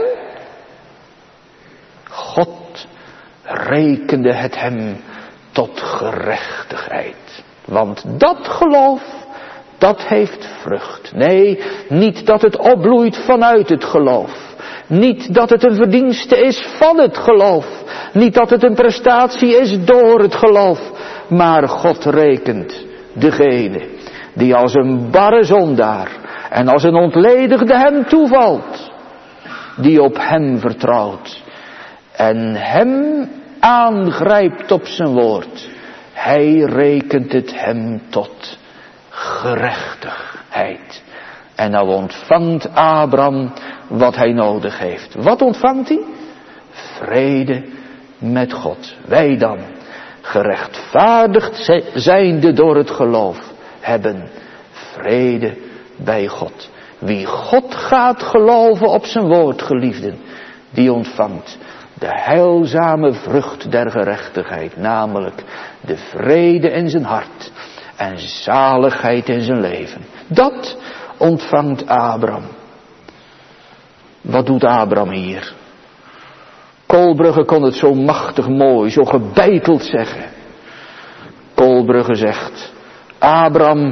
God rekende het hem tot gerechtigheid. Want dat geloof, dat heeft vrucht. Nee, niet dat het opbloeit vanuit het geloof. Niet dat het een verdienste is van het geloof. Niet dat het een prestatie is door het geloof. Maar God rekent degene die als een barre zondaar en als een ontledigde hem toevalt. Die op hem vertrouwt. En hem aangrijpt op zijn woord. Hij rekent het hem tot gerechtigheid. En nou ontvangt Abraham wat hij nodig heeft. Wat ontvangt hij? Vrede met God. Wij dan, gerechtvaardigd zijnde door het geloof, hebben vrede bij God. Wie God gaat geloven op zijn woord, geliefden, die ontvangt de heilzame vrucht der gerechtigheid, namelijk de vrede in zijn hart en zaligheid in zijn leven. Dat ontvangt Abraham. Wat doet Abraham hier? Kolbrugge kon het zo machtig mooi, zo gebeiteld zeggen. Kolbrugge zegt, Abraham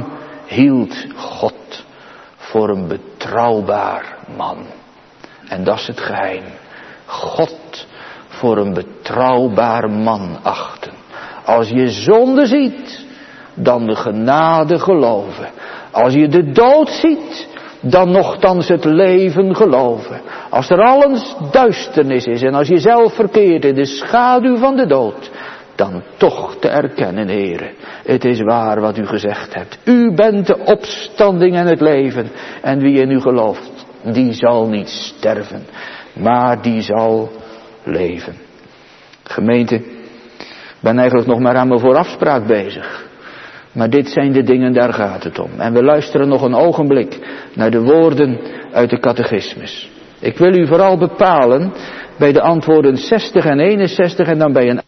hield God voor een betrouwbaar man. En dat is het geheim. God voor een betrouwbaar man achten. Als je zonde ziet, dan de genade geloven. Als je de dood ziet, dan nochtans het leven geloven. Als er alles duisternis is en als je zelf verkeert in de schaduw van de dood, dan toch te erkennen, Heere, het is waar wat u gezegd hebt. U bent de opstanding en het leven. En wie in u gelooft, die zal niet sterven, maar die zal leven. Gemeente, ik ben eigenlijk nog maar aan mijn voorafspraak bezig. Maar dit zijn de dingen, daar gaat het om. En we luisteren nog een ogenblik naar de woorden uit de catechismus. Ik wil u vooral bepalen bij de antwoorden 60 en 61 en dan bij een...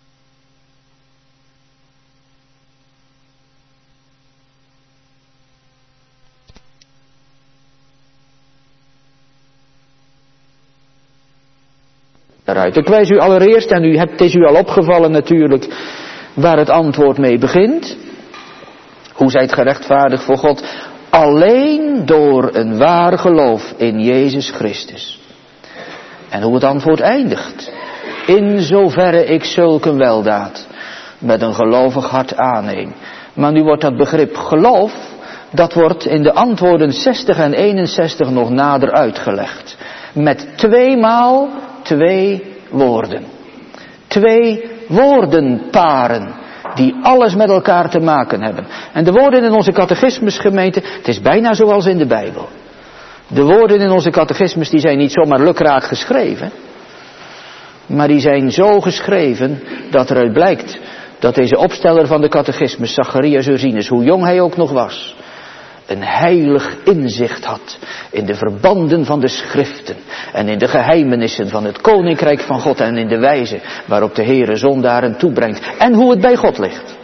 Ik wijs u allereerst, en het is u al opgevallen natuurlijk, waar het antwoord mee begint. Hoe zijt gerechtvaardigd voor God? Alleen door een waar geloof in Jezus Christus. En hoe het antwoord eindigt. In zoverre ik zulke weldaad met een gelovig hart aanneem. Maar nu wordt dat begrip geloof, dat wordt in de antwoorden 60 en 61 nog nader uitgelegd. Met 2 maal 2 woorden. 2 woordenparen die alles met elkaar te maken hebben. En de woorden in onze catechismusgemeente, het is bijna zoals in de Bijbel. De woorden in onze catechismus die zijn niet zomaar lukraak geschreven. Maar die zijn zo geschreven dat eruit blijkt dat deze opsteller van de catechismus, Zacharias Ursinus, hoe jong hij ook nog was, een heilig inzicht had in de verbanden van de schriften en in de geheimenissen van het koninkrijk van God en in de wijze waarop de Heere zondaren toebrengt en hoe het bij God ligt.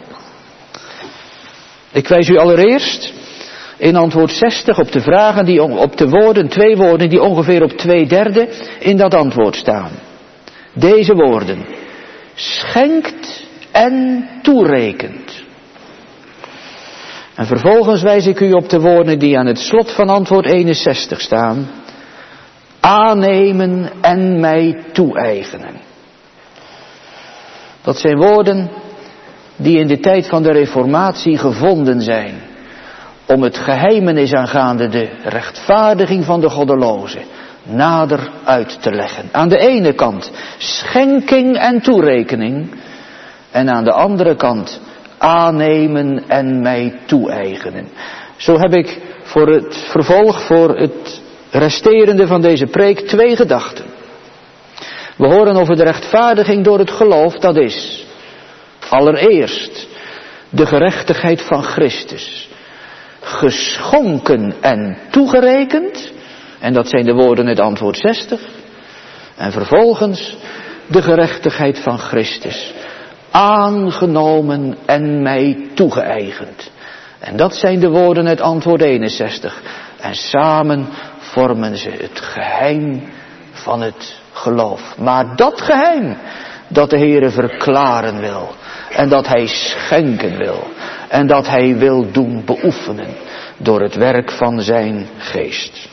Ik wijs u allereerst in antwoord 60 op de vragen op de woorden, 2 woorden die ongeveer op 2/3 in dat antwoord staan. Deze woorden: schenkt en toerekent. En vervolgens wijs ik u op de woorden die aan het slot van antwoord 61 staan. Aannemen en mij toe-eigenen. Dat zijn woorden die in de tijd van de Reformatie gevonden zijn. Om het geheimenis aangaande de rechtvaardiging van de goddelozen nader uit te leggen. Aan de ene kant schenking en toerekening. En aan de andere kant aannemen en mij toe-eigenen. Zo heb ik voor het vervolg, voor het resterende van deze preek 2 gedachten. We horen over de rechtvaardiging door het geloof, dat is allereerst de gerechtigheid van Christus. Geschonken en toegerekend, en dat zijn de woorden uit antwoord 60. En vervolgens de gerechtigheid van Christus. Aangenomen en mij toegeëigend. En dat zijn de woorden uit antwoord 61. En samen vormen ze het geheim van het geloof. Maar dat geheim dat de Heere verklaren wil. En dat Hij schenken wil. En dat Hij wil doen beoefenen. Door het werk van zijn geest.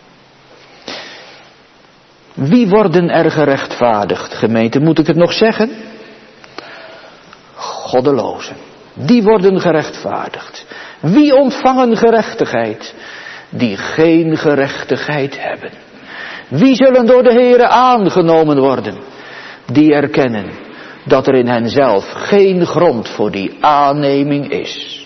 Wie worden er gerechtvaardigd, gemeente? Moet ik het nog zeggen? Goddelozen. Die worden gerechtvaardigd. Wie ontvangen gerechtigheid? Die geen gerechtigheid hebben. Wie zullen door de Heere aangenomen worden? Die erkennen dat er in henzelf geen grond voor die aanneming is.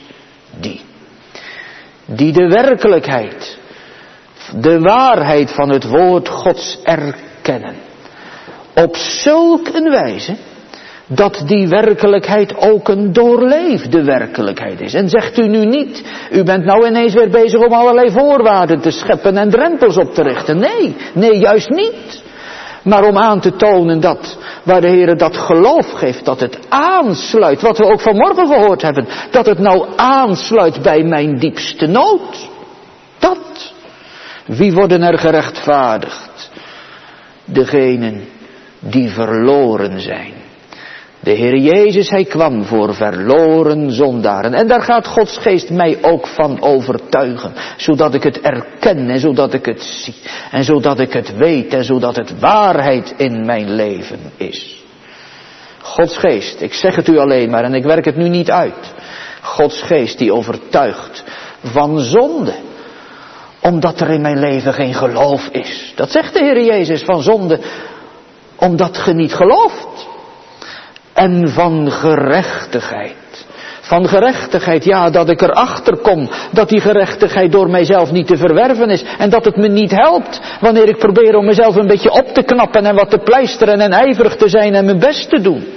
Die de werkelijkheid, de waarheid van het woord Gods erkennen. Op zulk een wijze dat die werkelijkheid ook een doorleefde werkelijkheid is. En zegt u nu niet, u bent nou ineens weer bezig om allerlei voorwaarden te scheppen en drempels op te richten. Nee, juist niet. Maar om aan te tonen dat, waar de Heere dat geloof geeft, dat het aansluit, wat we ook vanmorgen gehoord hebben, dat het nou aansluit bij mijn diepste nood. Dat. Wie worden er gerechtvaardigd? Degenen die verloren zijn. De Heer Jezus, hij kwam voor verloren zondaren. En daar gaat Gods geest mij ook van overtuigen. Zodat ik het erken en zodat ik het zie. En zodat ik het weet en zodat het waarheid in mijn leven is. Gods geest, ik zeg het u alleen maar en ik werk het nu niet uit. Gods geest die overtuigt van zonde. Omdat er in mijn leven geen geloof is. Dat zegt de Heer Jezus, van zonde. Omdat ge niet gelooft. En van gerechtigheid. Van gerechtigheid, ja, dat ik erachter kom dat die gerechtigheid door mijzelf niet te verwerven is. En dat het me niet helpt wanneer ik probeer om mezelf een beetje op te knappen en wat te pleisteren en ijverig te zijn en mijn best te doen.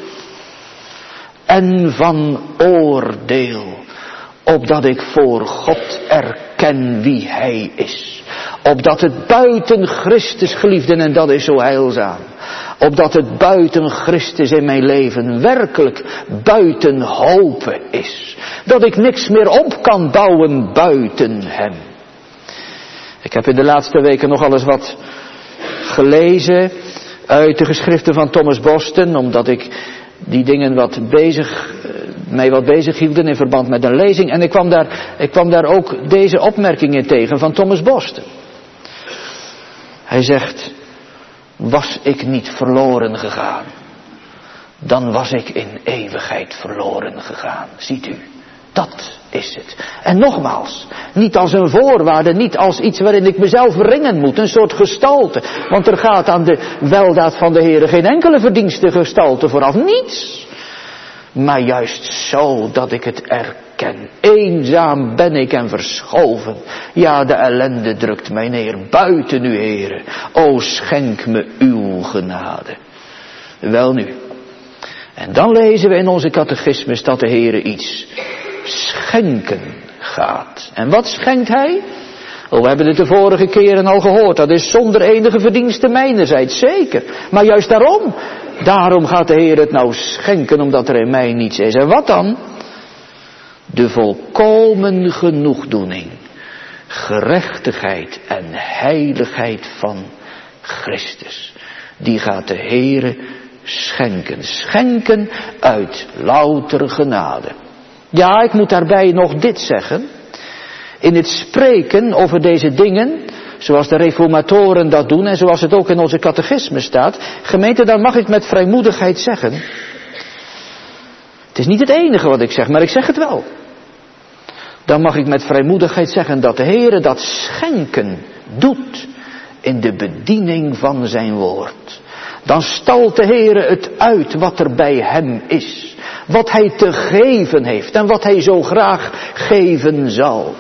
En van oordeel, opdat ik voor God erken wie Hij is. Opdat het buiten Christus, geliefden, en dat is zo heilzaam. Opdat het buiten Christus in mijn leven werkelijk buiten hopen is. Dat ik niks meer op kan bouwen buiten Hem. Ik heb in de laatste weken nogal eens wat gelezen uit de geschriften van Thomas Boston, omdat ik die dingen mij wat bezig hielden in verband met een lezing. En ik kwam daar ook deze opmerkingen tegen van Thomas Boston. Hij zegt, was ik niet verloren gegaan, dan was ik in eeuwigheid verloren gegaan. Ziet u, dat is het. En nogmaals, niet als een voorwaarde, niet als iets waarin ik mezelf wringen moet, een soort gestalte. Want er gaat aan de weldaad van de Heere geen enkele verdienste gestalte vooraf, niets. Maar juist zo dat ik het erken. Eenzaam ben ik en verschoven. Ja, de ellende drukt mij neer. Buiten u, Heere. O, schenk me uw genade. Welnu. En dan lezen we in onze catechismus dat de Heere iets schenken gaat. En wat schenkt Hij? Oh, we hebben het de vorige keren al gehoord. Dat is zonder enige verdienste mijnerzijds, zeker. Maar juist daarom gaat de Heer het nou schenken, omdat er in mij niets is. En wat dan? De volkomen genoegdoening, gerechtigheid en heiligheid van Christus. Die gaat de Heer schenken. Schenken uit louter genade. Ja, ik moet daarbij nog dit zeggen. In het spreken over deze dingen, zoals de reformatoren dat doen en zoals het ook in onze catechisme staat, gemeente, dan mag ik met vrijmoedigheid zeggen. Het is niet het enige wat ik zeg, maar ik zeg het wel. Dan mag ik met vrijmoedigheid zeggen dat de Heere dat schenken doet in de bediening van zijn woord. Dan stalt de Heere het uit wat er bij hem is. Wat hij te geven heeft en wat hij zo graag geven zal.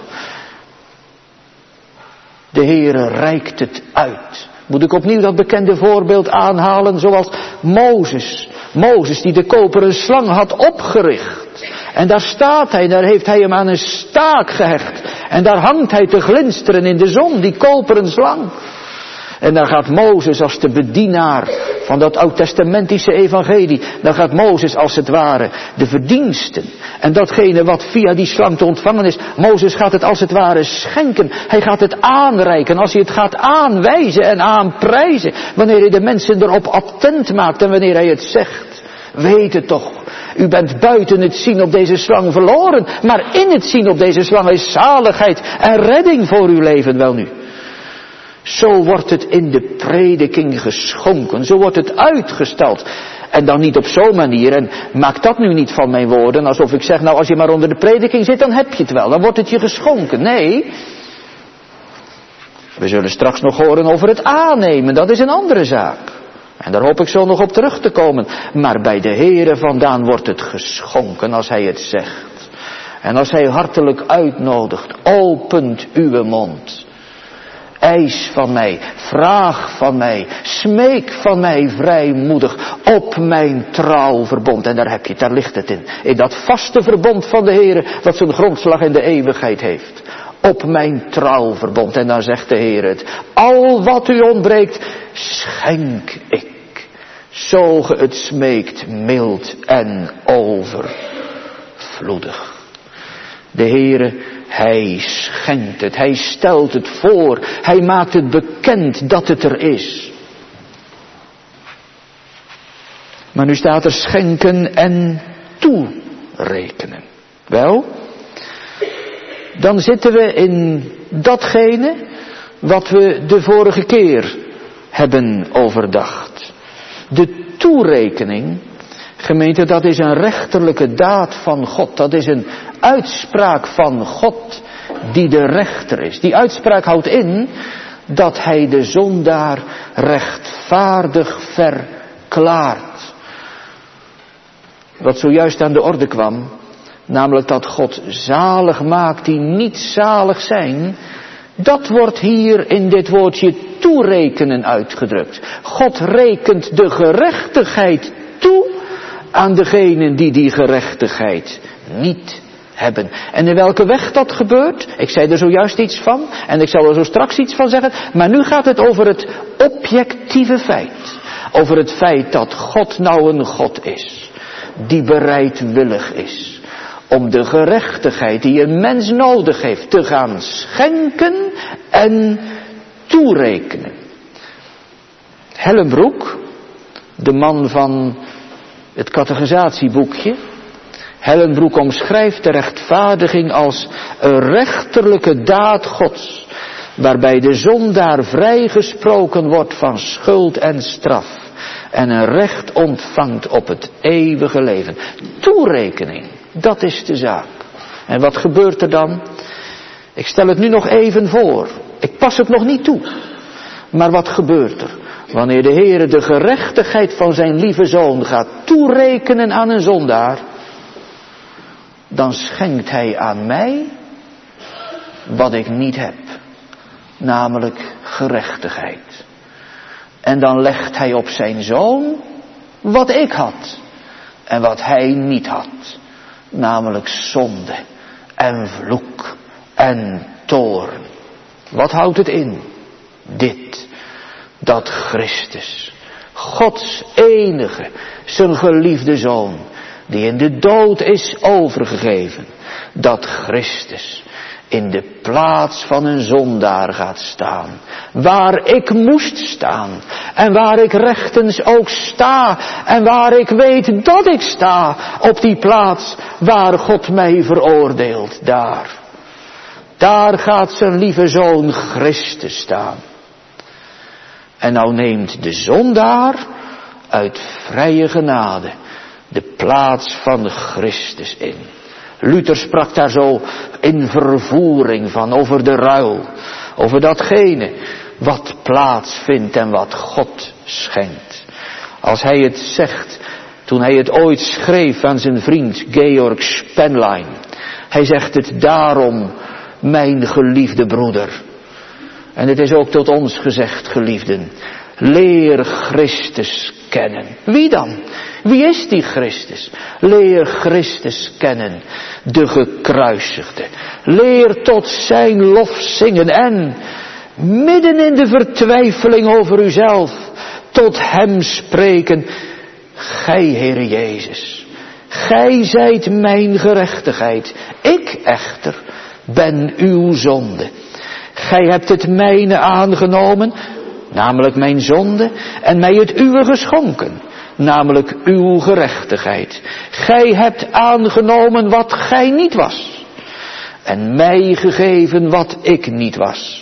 De Heere reikt het uit. Moet ik opnieuw dat bekende voorbeeld aanhalen zoals Mozes. Mozes die de koperen slang had opgericht. En daar staat hij, daar heeft hij hem aan een staak gehecht. En daar hangt hij te glinsteren in de zon, die koperen slang. En dan gaat Mozes als de bedienaar van dat oud-testamentische evangelie. Dan gaat Mozes als het ware de verdiensten. En datgene wat via die slang te ontvangen is. Mozes gaat het als het ware schenken. Hij gaat het aanreiken. Als hij het gaat aanwijzen en aanprijzen. Wanneer hij de mensen erop attent maakt en wanneer hij het zegt. Weet het toch. U bent buiten het zien op deze slang verloren. Maar in het zien op deze slang is zaligheid en redding voor uw leven. Wel nu. Zo wordt het in de prediking geschonken. Zo wordt het uitgesteld. En dan niet op zo'n manier. En maak dat nu niet van mijn woorden. Alsof ik zeg, nou als je maar onder de prediking zit, dan heb je het wel. Dan wordt het je geschonken. Nee. We zullen straks nog horen over het aannemen. Dat is een andere zaak. En daar hoop ik zo nog op terug te komen. Maar bij de Heere vandaan wordt het geschonken als Hij het zegt. En als Hij hartelijk uitnodigt. Opent uw mond. Eis van mij, vraag van mij, smeek van mij vrijmoedig op mijn trouwverbond. En daar heb je het, daar ligt het in. In dat vaste verbond van de Heere, wat zijn grondslag in de eeuwigheid heeft. Op mijn trouwverbond. En dan zegt de Heer het. Al wat u ontbreekt, schenk ik. Zo ge het smeekt, mild en overvloedig. De Heere, Hij schenkt het. Hij stelt het voor. Hij maakt het bekend dat het er is. Maar nu staat er schenken en toerekenen. Wel, dan zitten we in datgene wat we de vorige keer hebben overdacht. De toerekening, gemeente, dat is een rechterlijke daad van God. Dat is een uitspraak van God die de rechter is. Die uitspraak houdt in dat hij de zondaar rechtvaardig verklaart. Wat zojuist aan de orde kwam, namelijk dat God zalig maakt die niet zalig zijn, dat wordt hier in dit woordje toerekenen uitgedrukt. God rekent de gerechtigheid toe aan degenen die die gerechtigheid niet hebben. En in welke weg dat gebeurt? Ik zei er zojuist iets van en ik zal er zo straks iets van zeggen. Maar nu gaat het over het objectieve feit. Over het feit dat God nou een God is die bereidwillig is om de gerechtigheid die een mens nodig heeft te gaan schenken en toerekenen. Hellenbroek, de man van het catechisatieboekje, Hellenbroek omschrijft de rechtvaardiging als een rechterlijke daad Gods, waarbij de zondaar vrijgesproken wordt van schuld en straf en een recht ontvangt op het eeuwige leven. Toerekening, dat is de zaak. En wat gebeurt er dan? Ik stel het nu nog even voor. Ik pas het nog niet toe. Maar wat gebeurt er? Wanneer de Heere de gerechtigheid van zijn lieve zoon gaat toerekenen aan een zondaar, dan schenkt hij aan mij wat ik niet heb. Namelijk gerechtigheid. En dan legt hij op zijn zoon wat ik had. En wat hij niet had. Namelijk zonde en vloek en toorn. Wat houdt het in? Dit. Dat Christus, Gods enige, zijn geliefde zoon, die in de dood is overgegeven. Dat Christus in de plaats van een zondaar gaat staan. Waar ik moest staan. En waar ik rechtens ook sta. En waar ik weet dat ik sta. Op die plaats waar God mij veroordeelt. Daar. Daar gaat zijn lieve zoon Christus staan. En nou neemt de zondaar uit vrije genade de plaats van Christus in. Luther sprak daar zo in vervoering van, over de ruil. Over datgene wat plaatsvindt en wat God schenkt. Als hij het zegt, toen hij het ooit schreef aan zijn vriend Georg Spenlein. Hij zegt het daarom, mijn geliefde broeder. En het is ook tot ons gezegd, geliefden. Leer Christus kennen. Wie dan? Wie is die Christus? Leer Christus kennen, de gekruisigde. Leer tot zijn lof zingen en midden in de vertwijfeling over uzelf tot hem spreken. Gij, Heere Jezus, gij zijt mijn gerechtigheid. Ik echter ben uw zonde. Gij hebt het mijne aangenomen, namelijk mijn zonde, en mij het uwe geschonken, namelijk uw gerechtigheid. Gij hebt aangenomen wat gij niet was, en mij gegeven wat ik niet was.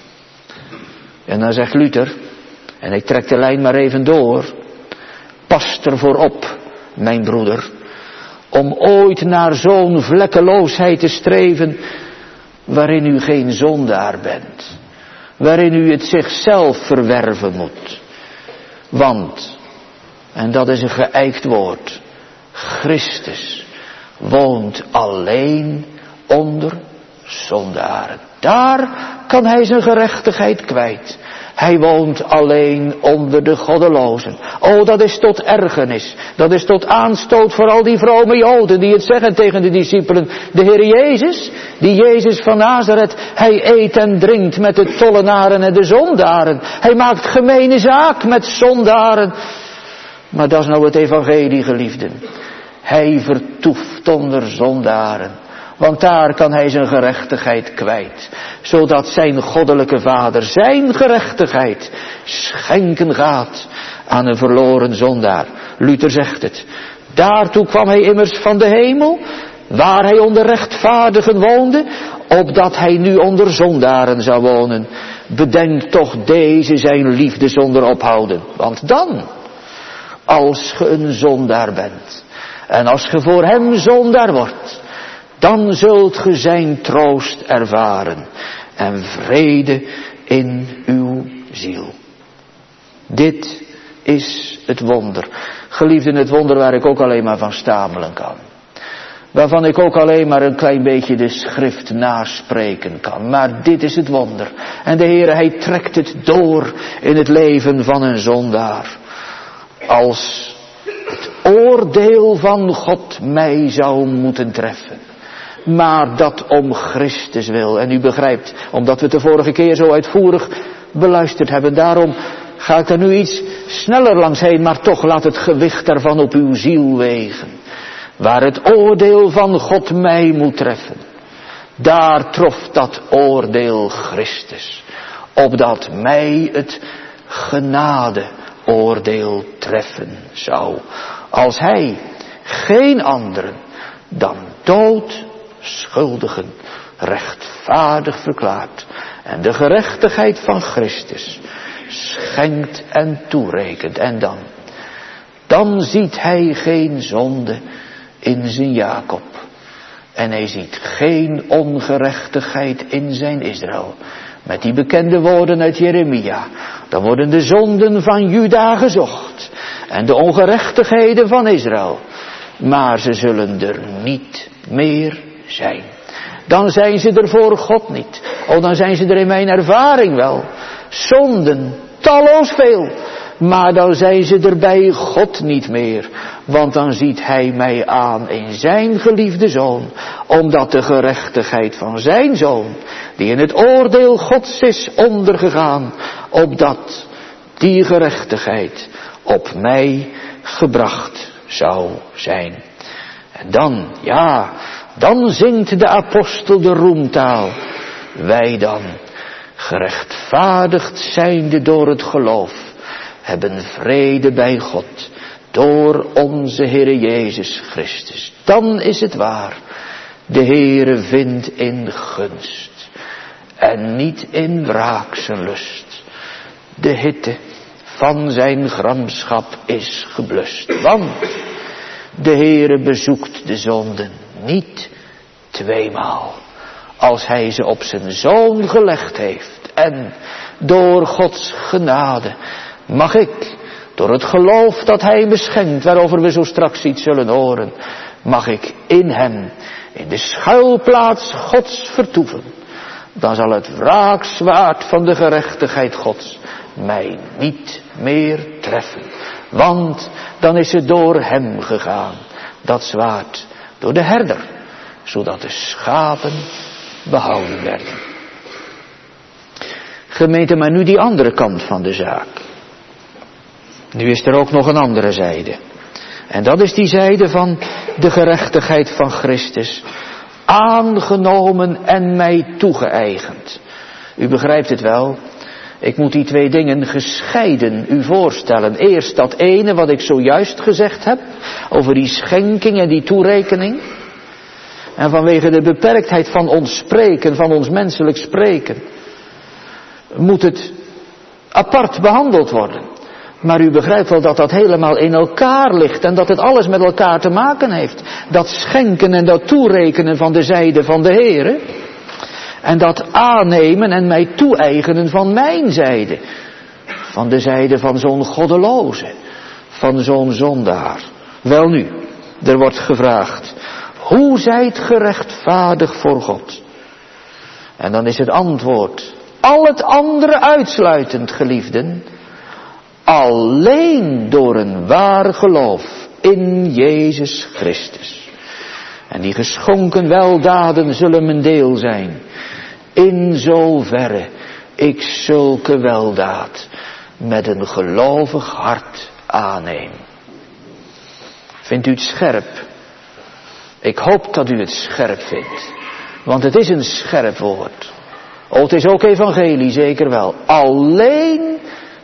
En dan zegt Luther, en ik trek de lijn maar even door, pas ervoor op, mijn broeder, om ooit naar zo'n vlekkeloosheid te streven, waarin u geen zondaar bent. Waarin u het zichzelf verwerven moet. Want, en dat is een geëikt woord, Christus woont alleen onder zondaren. Daar kan hij zijn gerechtigheid kwijt. Hij woont alleen onder de goddelozen. Oh, dat is tot ergernis. Dat is tot aanstoot voor al die vrome Joden die het zeggen tegen de discipelen. De Heer Jezus, die Jezus van Nazareth, hij eet en drinkt met de tollenaren en de zondaren. Hij maakt gemene zaak met zondaren. Maar dat is nou het evangelie, geliefden. Hij vertoeft onder zondaren. Want daar kan hij zijn gerechtigheid kwijt. Zodat zijn goddelijke Vader zijn gerechtigheid schenken gaat aan een verloren zondaar. Luther zegt het. Daartoe kwam hij immers van de hemel, waar hij onder rechtvaardigen woonde, opdat hij nu onder zondaren zou wonen. Bedenk toch deze zijn liefde zonder ophouden. Want dan, als ge een zondaar bent, en als ge voor hem zondaar wordt, dan zult ge zijn troost ervaren en vrede in uw ziel. Dit is het wonder. Geliefden, het wonder waar ik ook alleen maar van stamelen kan. Waarvan ik ook alleen maar een klein beetje de schrift naspreken kan. Maar dit is het wonder. En de Heere, hij trekt het door in het leven van een zondaar. Als het oordeel van God mij zou moeten treffen. Maar dat om Christus wil. En u begrijpt, omdat we het de vorige keer zo uitvoerig beluisterd hebben. Daarom ga ik er nu iets sneller langs heen. Maar toch laat het gewicht daarvan op uw ziel wegen. Waar het oordeel van God mij moet treffen. Daar trof dat oordeel Christus. Opdat mij het genadeoordeel treffen zou. Als hij geen anderen dan doodschuldigen rechtvaardig verklaart. En de gerechtigheid van Christus schenkt en toerekent. En dan ziet hij geen zonde in zijn Jacob. En hij ziet geen ongerechtigheid in zijn Israël. Met die bekende woorden uit Jeremia. Dan worden de zonden van Juda gezocht. En de ongerechtigheden van Israël. Maar ze zullen er niet meer zijn. Dan zijn ze er voor God niet. Oh, dan zijn ze er in mijn ervaring wel. Zonden, talloos veel. Maar dan zijn ze er bij God niet meer. Want dan ziet hij mij aan in zijn geliefde zoon. Omdat de gerechtigheid van zijn zoon, die in het oordeel Gods is ondergegaan, opdat die gerechtigheid op mij gebracht zou zijn. En dan zingt de apostel de roemtaal. Wij dan, gerechtvaardigd zijnde door het geloof, hebben vrede bij God door onze Heere Jezus Christus. Dan is het waar. De Heere vindt in gunst en niet in wraak zijn lust. De hitte van zijn gramschap is geblust. Want de Heere bezoekt de zonden niet tweemaal. Als hij ze op zijn zoon gelegd heeft. En door Gods genade mag ik, door het geloof dat hij me schenkt, waarover we zo straks iets zullen horen, mag ik in hem, in de schuilplaats Gods vertoeven. Dan zal het wraakzwaard van de gerechtigheid Gods mij niet meer treffen. Want dan is het door hem gegaan, dat zwaard, door de herder, zodat de schapen behouden werden. Gemeente, maar nu die andere kant van de zaak. Nu is er ook nog een andere zijde. En dat is die zijde van de gerechtigheid van Christus. Aangenomen en mij toegeëigend. U begrijpt het wel. Ik moet die twee dingen gescheiden u voorstellen. Eerst dat ene wat ik zojuist gezegd heb. Over die schenking en die toerekening. En vanwege de beperktheid van ons spreken, van ons menselijk spreken, moet het apart behandeld worden. Maar u begrijpt wel dat dat helemaal in elkaar ligt en dat het alles met elkaar te maken heeft. Dat schenken en dat toerekenen van de zijde van de Heere. En dat aannemen en mij toe-eigenen van mijn zijde. Van de zijde van zo'n goddeloze, van zo'n zondaar. Welnu, er wordt gevraagd, hoe zijt gerechtvaardig voor God? En dan is het antwoord, al het andere uitsluitend, geliefden, alleen door een waar geloof in Jezus Christus. En die geschonken weldaden zullen mijn deel zijn, in zoverre ik zulke weldaad met een gelovig hart aanneem. Vindt u het scherp? Ik hoop dat u het scherp vindt. Want het is een scherp woord. Oh, het is ook evangelie, zeker wel. Alleen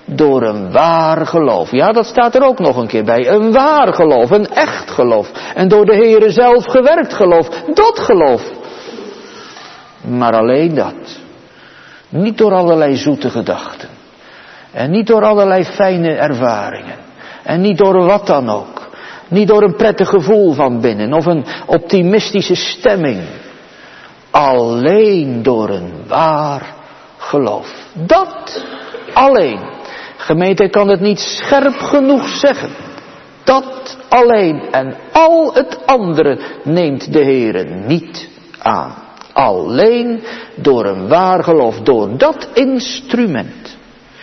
door een waar geloof. Ja, dat staat er ook nog een keer bij. Een waar geloof, een echt geloof. En door de Heere zelf gewerkt geloof. Dat geloof. Maar alleen dat. Niet door allerlei zoete gedachten. En niet door allerlei fijne ervaringen. En niet door wat dan ook. Niet door een prettig gevoel van binnen. Of een optimistische stemming. Alleen door een waar geloof. Dat alleen. Gemeente, ik kan het niet scherp genoeg zeggen. Dat alleen. En al het andere neemt de Heere niet aan. Alleen door een waar geloof. Door dat instrument.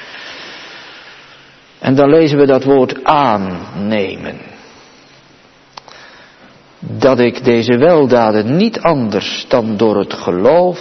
En dan lezen we dat woord aannemen. Dat ik deze weldaden niet anders dan door het geloof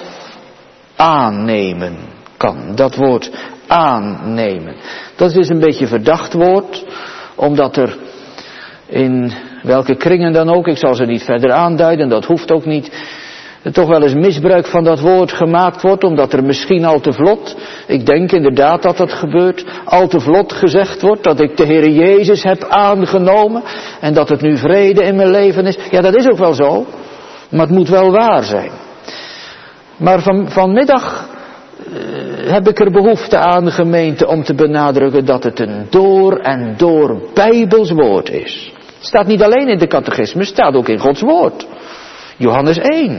aannemen kan. Dat woord aannemen. Dat is dus een beetje een verdacht woord. Omdat er in welke kringen dan ook, ik zal ze niet verder aanduiden, dat hoeft ook niet, er toch wel eens misbruik van dat woord gemaakt wordt, omdat er misschien al te vlot, ik denk inderdaad dat dat gebeurt, al te vlot gezegd wordt dat ik de Heere Jezus heb aangenomen en dat het nu vrede in mijn leven is. Ja, dat is ook wel zo, maar het moet wel waar zijn. Maar vanmiddag heb ik er behoefte aan, gemeente, om te benadrukken dat het een door en door Bijbels woord is. Het staat niet alleen in de catechisme, het staat ook in Gods woord. Johannes 1.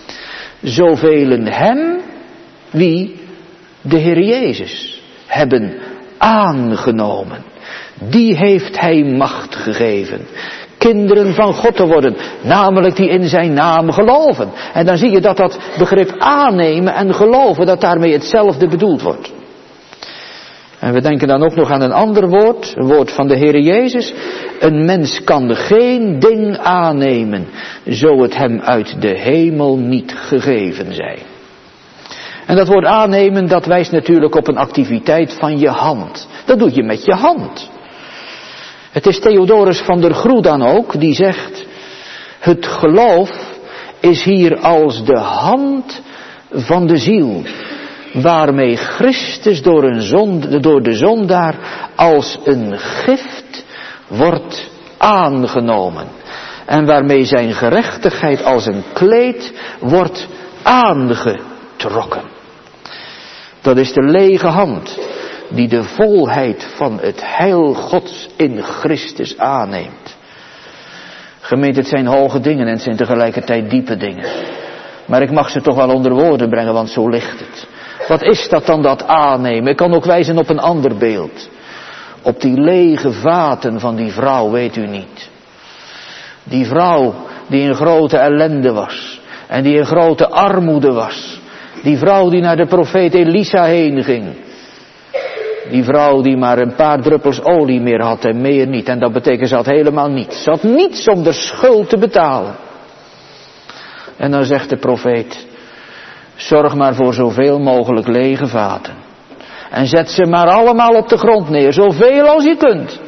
Zovelen hem, wie? De Heer Jezus, hebben aangenomen. Die heeft hij macht gegeven. Kinderen van God te worden, namelijk die in zijn naam geloven. En dan zie je dat dat begrip aannemen en geloven, dat daarmee hetzelfde bedoeld wordt. En we denken dan ook nog aan een ander woord, een woord van de Heere Jezus. Een mens kan geen ding aannemen, zo het hem uit de hemel niet gegeven zij. En dat woord aannemen, dat wijst natuurlijk op een activiteit van je hand. Dat doe je met je hand. Het is Theodorus van der Groe dan ook, die zegt, het geloof is hier als de hand van de ziel, waarmee Christus door de zondaar als een gift wordt aangenomen. En waarmee zijn gerechtigheid als een kleed wordt aangetrokken. Dat is de lege hand die de volheid van het heil Gods in Christus aanneemt. Gemeente, het zijn hoge dingen en het zijn tegelijkertijd diepe dingen. Maar ik mag ze toch wel onder woorden brengen, want zo ligt het. Wat is dat dan, dat aannemen? Ik kan ook wijzen op een ander beeld. Op die lege vaten van die vrouw, weet u niet. Die vrouw die in grote ellende was. En die in grote armoede was. Die vrouw die naar de profeet Elisa heen ging. Die vrouw die maar een paar druppels olie meer had en meer niet. En dat betekent, ze had helemaal niets. Ze had niets om de schuld te betalen. En dan zegt de profeet, zorg maar voor zoveel mogelijk lege vaten. En zet ze maar allemaal op de grond neer, zoveel als je kunt.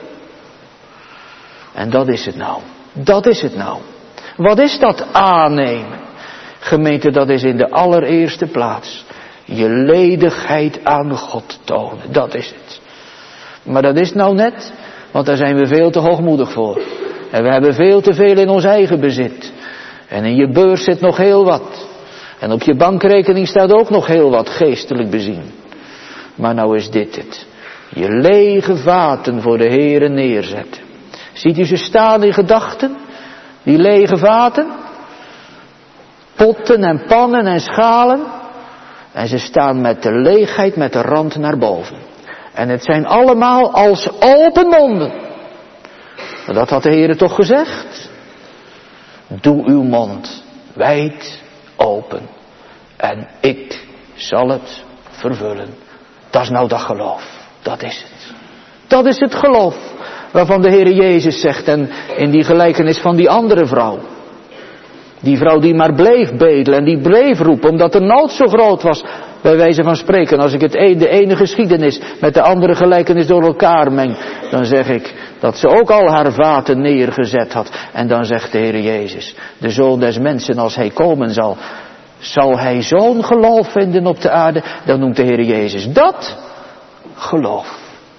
En dat is het nou. Dat is het nou. Wat is dat aannemen? Gemeente, dat is in de allereerste plaats je ledigheid aan God tonen. Dat is het. Maar dat is nou net, want daar zijn we veel te hoogmoedig voor. En we hebben veel te veel in ons eigen bezit. En in je beurs zit nog heel wat. En op je bankrekening staat ook nog heel wat, geestelijk bezien. Maar nou is dit het. Je lege vaten voor de Heere neerzetten. Ziet u ze staan in gedachten? Die lege vaten? Potten en pannen en schalen. En ze staan met de leegheid, met de rand naar boven. En het zijn allemaal als open monden. Maar dat had de Heere toch gezegd? Doe uw mond wijd open. En ik zal het vervullen. Dat is nou dat geloof. Dat is het. Dat is het geloof. Waarvan de Heere Jezus zegt. En in die gelijkenis van die andere vrouw. Die vrouw die maar bleef bedelen en die bleef roepen. Omdat de nood zo groot was. Bij wijze van spreken. Als ik de ene geschiedenis met de andere gelijkenis door elkaar meng. Dan zeg ik dat ze ook al haar vaten neergezet had. En dan zegt de Heere Jezus. De Zoon des mensen, als hij komen zal. Zal hij zo'n geloof vinden op de aarde? Dan noemt de Heere Jezus dat geloof.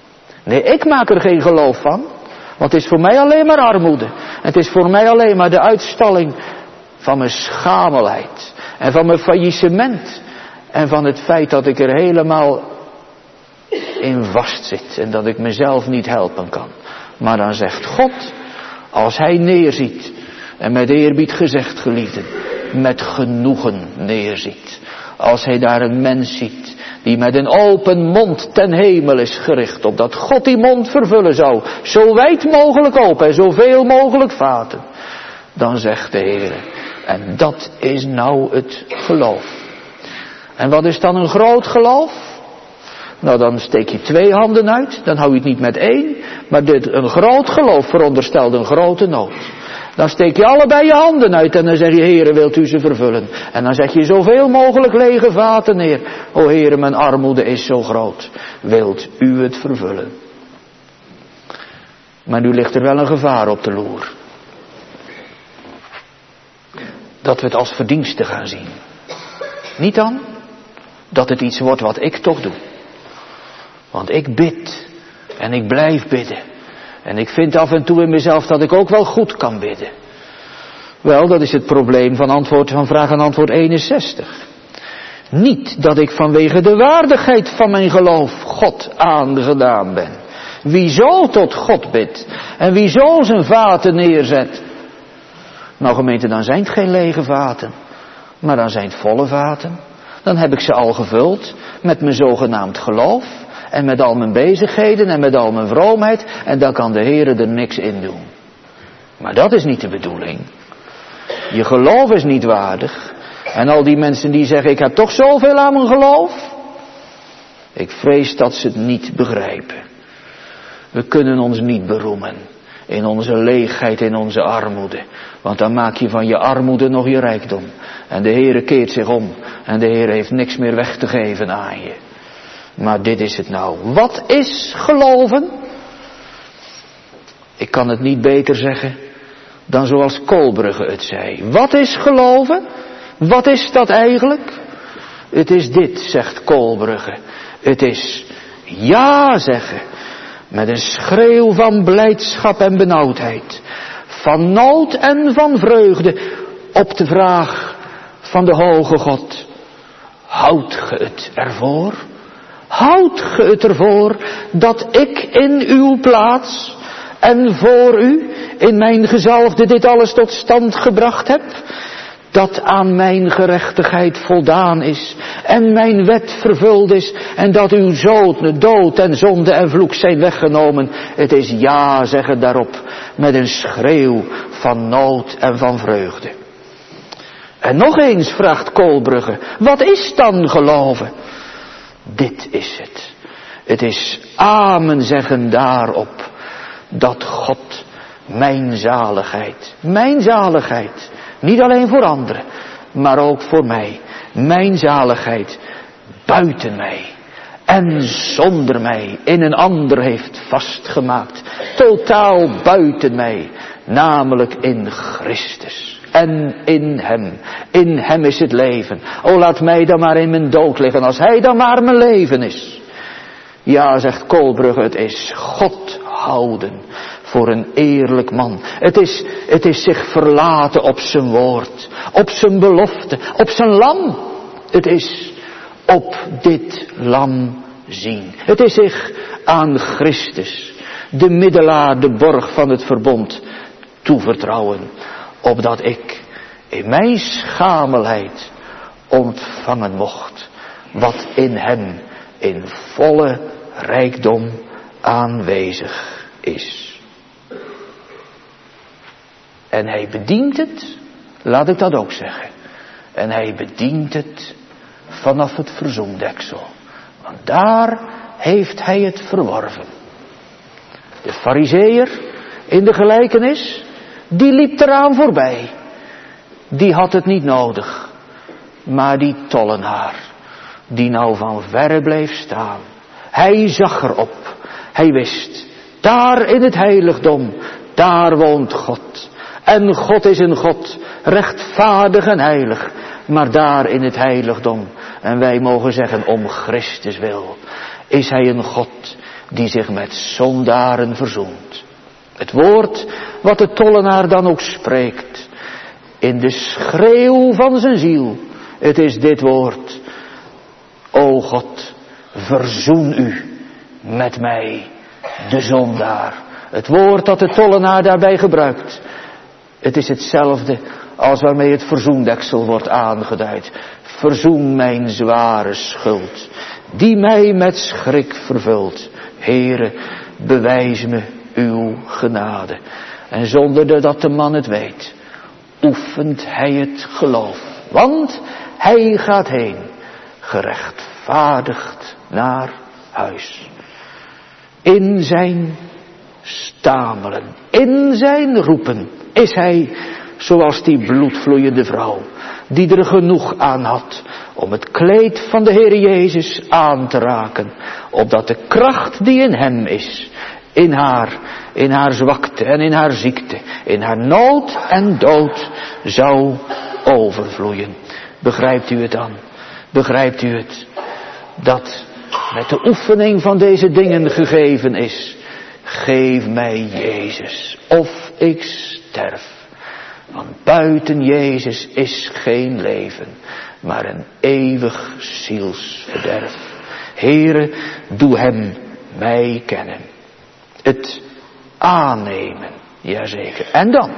Nee, ik maak er geen geloof van. Want het is voor mij alleen maar armoede. Het is voor mij alleen maar de uitstalling van mijn schamelheid. En van mijn faillissement. En van het feit dat ik er helemaal in vastzit. En dat ik mezelf niet helpen kan. Maar dan zegt God, als hij neerziet. En met eerbied gezegd, geliefden. Met genoegen neerziet. Als hij daar een mens ziet. Die met een open mond ten hemel is gericht. Opdat God die mond vervullen zou. Zo wijd mogelijk open en zoveel mogelijk vaten. Dan zegt de Heer. En dat is nou het geloof. En wat is dan een groot geloof? Nou, dan steek je 2 handen uit. Dan hou je het niet met 1. Maar een groot geloof veronderstelt een grote nood. Dan steek je allebei je handen uit en dan zeg je, Heere, wilt u ze vervullen? En dan zet je zoveel mogelijk lege vaten neer. O Heere, mijn armoede is zo groot. Wilt u het vervullen? Maar nu ligt er wel een gevaar op de loer. Dat we het als verdienste gaan zien. Niet dan dat het iets wordt wat ik toch doe. Want ik bid en ik blijf bidden. En ik vind af en toe in mezelf dat ik ook wel goed kan bidden. Wel, dat is het probleem van vraag en antwoord 61. Niet dat ik vanwege de waardigheid van mijn geloof God aangedaan ben. Wie zo tot God bidt en wie zo zijn vaten neerzet. Nou gemeente, dan zijn het geen lege vaten. Maar dan zijn het volle vaten. Dan heb ik ze al gevuld met mijn zogenaamd geloof. En met al mijn bezigheden en met al mijn vroomheid. En dan kan de Heere er niks in doen. Maar dat is niet de bedoeling. Je geloof is niet waardig. En al die mensen die zeggen, ik heb toch zoveel aan mijn geloof. Ik vrees dat ze het niet begrijpen. We kunnen ons niet beroemen. In onze leegheid, in onze armoede. Want dan maak je van je armoede nog je rijkdom. En de Heere keert zich om. En de Heere heeft niks meer weg te geven aan je. Maar dit is het nou. Wat is geloven? Ik kan het niet beter zeggen dan zoals Koolbrugge het zei. Wat is geloven? Wat is dat eigenlijk? Het is dit, zegt Koolbrugge. Het is ja zeggen. Met een schreeuw van blijdschap en benauwdheid. Van nood en van vreugde. Op de vraag van de hoge God. Houdt ge het ervoor? Houdt ge het ervoor dat ik in uw plaats en voor u in mijn gezalfde dit alles tot stand gebracht heb? Dat aan mijn gerechtigheid voldaan is en mijn wet vervuld is en dat uw dood en zonde en vloek zijn weggenomen. Het is ja zeggen daarop met een schreeuw van nood en van vreugde. En nog eens vraagt Koolbrugge, wat is dan geloven? Dit is het. Het is amen zeggen daarop dat God mijn zaligheid, niet alleen voor anderen, maar ook voor mij, mijn zaligheid buiten mij en zonder mij in een ander heeft vastgemaakt, totaal buiten mij, namelijk in Christus. En in hem is het leven. O, laat mij dan maar in mijn dood liggen, als hij dan maar mijn leven is. Ja, zegt Koolbrugge, het is God houden voor een eerlijk man. Het is zich verlaten op zijn woord, op zijn belofte, op zijn lam. Het is op dit lam zien. Het is zich aan Christus, de middelaar, de borg van het verbond, toevertrouwen. Opdat ik in mijn schamelheid ontvangen mocht wat in hem in volle rijkdom aanwezig is. En hij bedient het, laat ik dat ook zeggen. En hij bedient het vanaf het verzoendeksel. Want daar heeft hij het verworven. De Farizeeër in de gelijkenis, die liep eraan voorbij. Die had het niet nodig. Maar die tollenaar, die nou van verre bleef staan. Hij zag erop. Hij wist, daar in het heiligdom, daar woont God. En God is een God, rechtvaardig en heilig. Maar daar in het heiligdom, en wij mogen zeggen om Christus wil, is hij een God die zich met zondaren verzoent. Het woord wat de tollenaar dan ook spreekt, in de schreeuw van zijn ziel, het is dit woord: O God, verzoen u met mij, de zondaar. Het woord dat de tollenaar daarbij gebruikt, het is hetzelfde als waarmee het verzoendeksel wordt aangeduid. Verzoen mijn zware schuld, die mij met schrik vervult. Heere, bewijs me uw genade. En zonder dat de man het weet, oefent hij het geloof. Want hij gaat heen, gerechtvaardigd naar huis. In zijn stamelen, in zijn roepen, is hij zoals die bloedvloeiende vrouw, die er genoeg aan had om het kleed van de Heere Jezus aan te raken, opdat de kracht die in hem is, in haar zwakte en in haar ziekte, in haar nood en dood, zou overvloeien. Begrijpt u het dan? Begrijpt u het? Dat met de oefening van deze dingen gegeven is: geef mij Jezus, of ik sterf. Want buiten Jezus is geen leven, maar een eeuwig zielsverderf. Heere, doe hem mij kennen. Het aannemen, jazeker. En dan?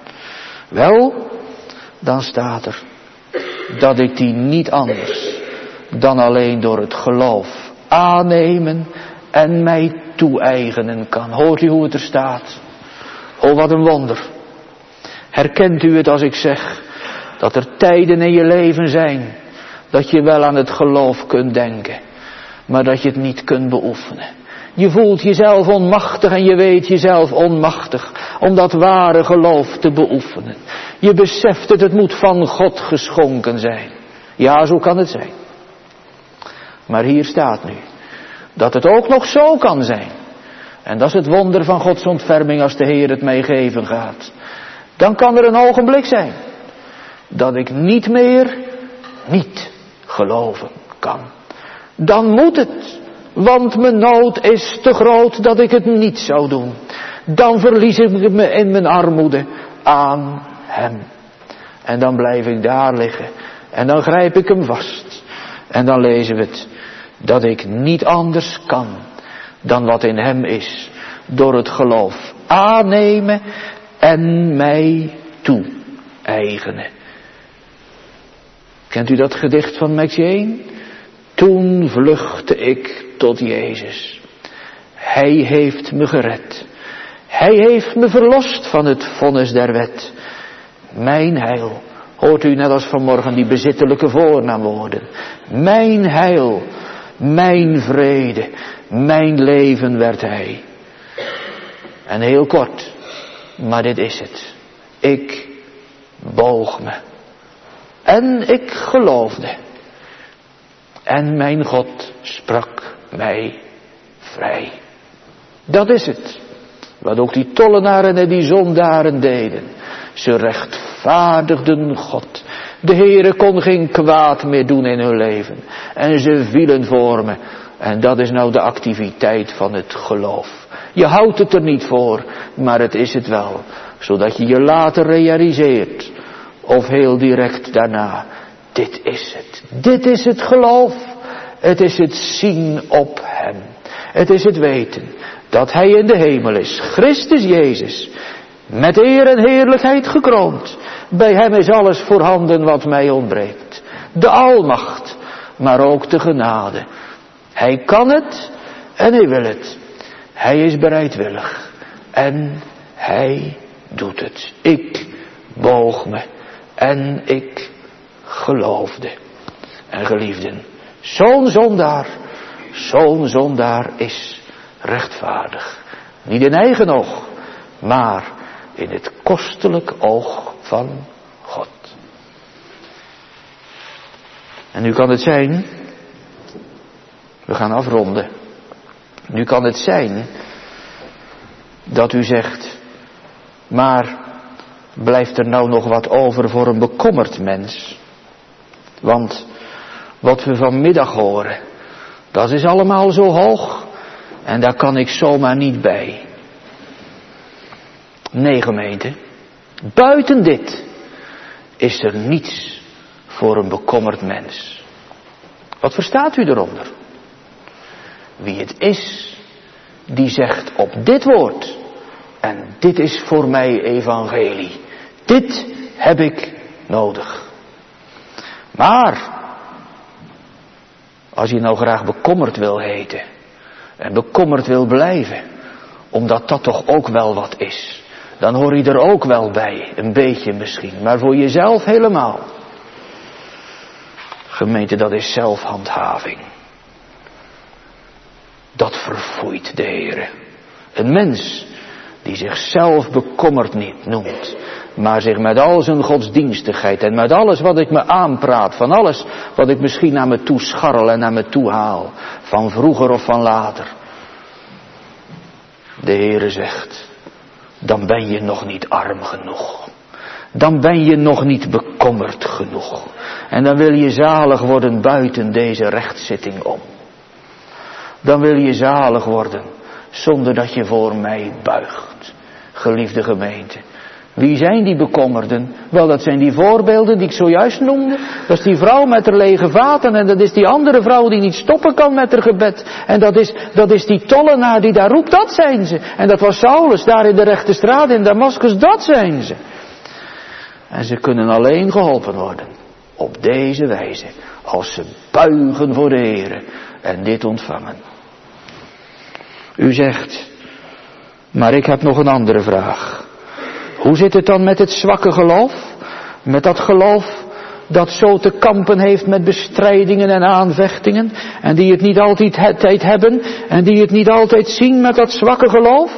Wel, dan staat er dat ik die niet anders dan alleen door het geloof aannemen en mij toe-eigenen kan. Hoort u hoe het er staat? Oh, wat een wonder. Herkent u het als ik zeg dat er tijden in je leven zijn dat je wel aan het geloof kunt denken, maar dat je het niet kunt beoefenen? Je voelt jezelf onmachtig en je weet jezelf onmachtig om dat ware geloof te beoefenen. Je beseft dat het moet van God geschonken zijn. Ja, zo kan het zijn. Maar hier staat nu dat het ook nog zo kan zijn. En dat is het wonder van Gods ontferming als de Heer het mij geven gaat. Dan kan er een ogenblik zijn dat ik niet meer niet geloven kan. Dan moet het, want mijn nood is te groot dat ik het niet zou doen. Dan verlies ik me in mijn armoede aan hem. En dan blijf ik daar liggen. En dan grijp ik hem vast. En dan lezen we het. Dat ik niet anders kan dan wat in hem is. Door het geloof aannemen en mij toe-eigenen. Kent u dat gedicht van Max Jane? Toen vluchtte ik tot Jezus. Hij heeft me gered. Hij heeft me verlost van het vonnis der wet. Mijn heil. Hoort u net als vanmorgen die bezittelijke voornaamwoorden. Mijn heil. Mijn vrede. Mijn leven werd hij. En heel kort. Maar dit is het. Ik boog me. En ik geloofde. En mijn God sprak mij vrij. Dat is het. Wat ook die tollenaren en die zondaren deden. Ze rechtvaardigden God. De Heere kon geen kwaad meer doen in hun leven. En ze vielen voor me. En dat is nou de activiteit van het geloof. Je houdt het er niet voor, maar het is het wel. Zodat je je later realiseert. Of heel direct daarna. Dit is het. Dit is het geloof. Het is het zien op hem. Het is het weten dat hij in de hemel is. Christus Jezus. Met eer en heerlijkheid gekroond. Bij hem is alles voorhanden wat mij ontbreekt. De almacht, maar ook de genade. Hij kan het en hij wil het. Hij is bereidwillig. En hij doet het. Ik boog me. En ik geloofde. En geliefden, zo'n zondaar is rechtvaardig. Niet in eigen oog, maar in het kostelijk oog van God. En nu kan het zijn, we gaan afronden. Nu kan het zijn dat u zegt, maar blijft er nou nog wat over voor een bekommerd mens? Want wat we vanmiddag horen, dat is allemaal zo hoog En daar kan ik zomaar niet bij. Nee, gemeente. Buiten dit is er niets voor een bekommerd mens. Wat verstaat u eronder? Wie het is die zegt op dit woord, en dit is voor mij evangelie. Dit heb ik nodig. Maar, als je nou graag bekommerd wil heten, en bekommerd wil blijven, omdat dat toch ook wel wat is, dan hoor je er ook wel bij, een beetje misschien, maar voor jezelf helemaal. Gemeente, dat is zelfhandhaving. Dat verfoeit de Heere. Een mens die zichzelf bekommerd niet noemt, maar zich met al zijn godsdienstigheid en met alles wat ik me aanpraat, van alles wat ik misschien naar me toe scharrel en naar me toe haal, van vroeger of van later. De Heere zegt, dan ben je nog niet arm genoeg. Dan ben je nog niet bekommerd genoeg. En dan wil je zalig worden buiten deze rechtszitting om. Dan wil je zalig worden zonder dat je voor mij buigt. Geliefde gemeente. Wie zijn die bekommerden? Wel, dat zijn die voorbeelden die ik zojuist noemde. Dat is die vrouw met haar lege vaten en dat is die andere vrouw die niet stoppen kan met haar gebed. En dat is die tollenaar die daar roept, dat zijn ze. En dat was Saulus daar in de rechte straat in Damascus, dat zijn ze. En ze kunnen alleen geholpen worden op deze wijze, als ze buigen voor de Heere en dit ontvangen. U zegt, maar ik heb nog een andere vraag. Hoe zit het dan met het zwakke geloof? Met dat geloof dat zo te kampen heeft met bestrijdingen en aanvechtingen, en die het niet altijd hebben, en die het niet altijd zien met dat zwakke geloof?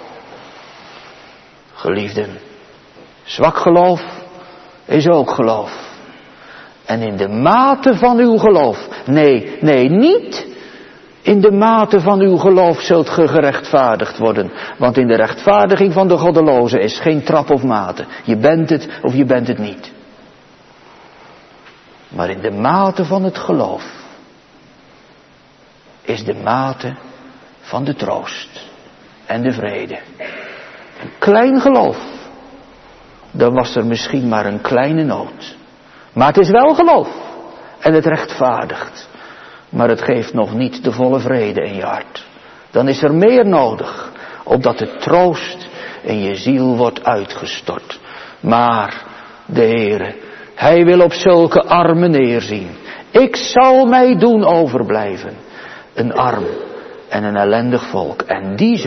Geliefden, zwak geloof is ook geloof. En in de mate van uw geloof, nee, niet in de mate van uw geloof zult ge gerechtvaardigd worden. Want in de rechtvaardiging van de goddeloze is geen trap of mate. Je bent het of je bent het niet. Maar in de mate van het geloof is de mate van de troost en de vrede. Een klein geloof, dan was er misschien maar een kleine nood. Maar het is wel geloof en het rechtvaardigt. Maar het geeft nog niet de volle vrede in je hart. Dan is er meer nodig, opdat de troost in je ziel wordt uitgestort. Maar de Heere, Hij wil op zulke armen neerzien. Ik zal mij doen overblijven. Een arm en een ellendig volk. En die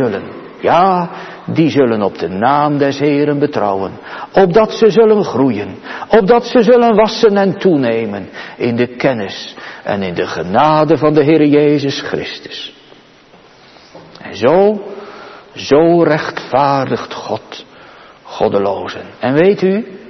zullen op de naam des Heeren betrouwen. Opdat ze zullen groeien. Opdat ze zullen wassen en toenemen in de kennis en in de genade van de Heer Jezus Christus. En zo rechtvaardigt God goddelozen. En weet u,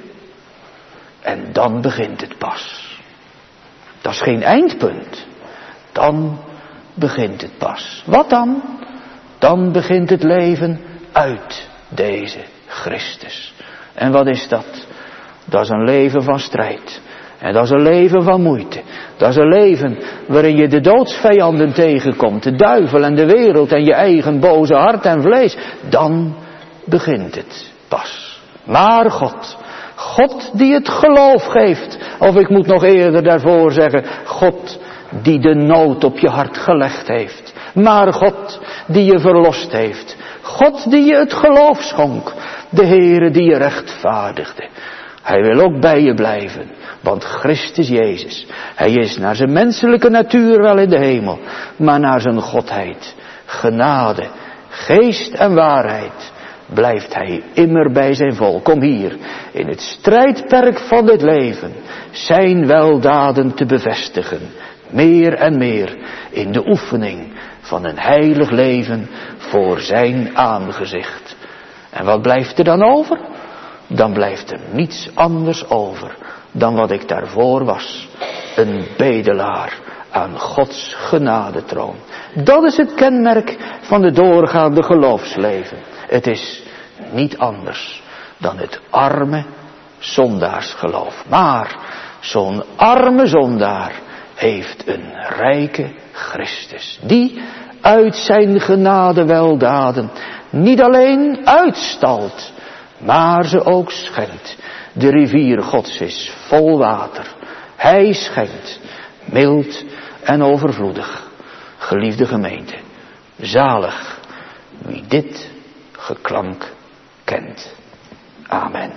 en dan begint het pas. Dat is geen eindpunt. Dan begint het pas. Wat dan? Dan begint het leven uit deze Christus. En wat is dat? Dat is een leven van strijd. En dat is een leven van moeite. Dat is een leven waarin je de doodsvijanden tegenkomt. De duivel en de wereld en je eigen boze hart en vlees. Dan begint het pas. Maar God die het geloof geeft. Of ik moet nog eerder daarvoor zeggen, God die de nood op je hart gelegd heeft. Maar God die je verlost heeft. God die je het geloof schonk. De Heere die je rechtvaardigde. Hij wil ook bij je blijven. Want Christus Jezus, Hij is naar zijn menselijke natuur wel in de hemel. Maar naar zijn godheid, genade, geest en waarheid blijft Hij immer bij zijn volk. Om hier in het strijdperk van dit leven zijn weldaden te bevestigen. Meer en meer in de oefening van een heilig leven voor zijn aangezicht. En wat blijft er dan over? Dan blijft er niets anders over dan wat ik daarvoor was. Een bedelaar aan Gods genadetroon. Dat is het kenmerk van het doorgaande geloofsleven. Het is niet anders dan het arme zondaarsgeloof. Maar zo'n arme zondaar heeft een rijke Christus. Die uit zijn genade weldaden niet alleen uitstalt, maar ze ook schenkt. De rivier Gods is vol water. Hij schenkt, mild en overvloedig. Geliefde gemeente, zalig wie dit geklank kent. Amen.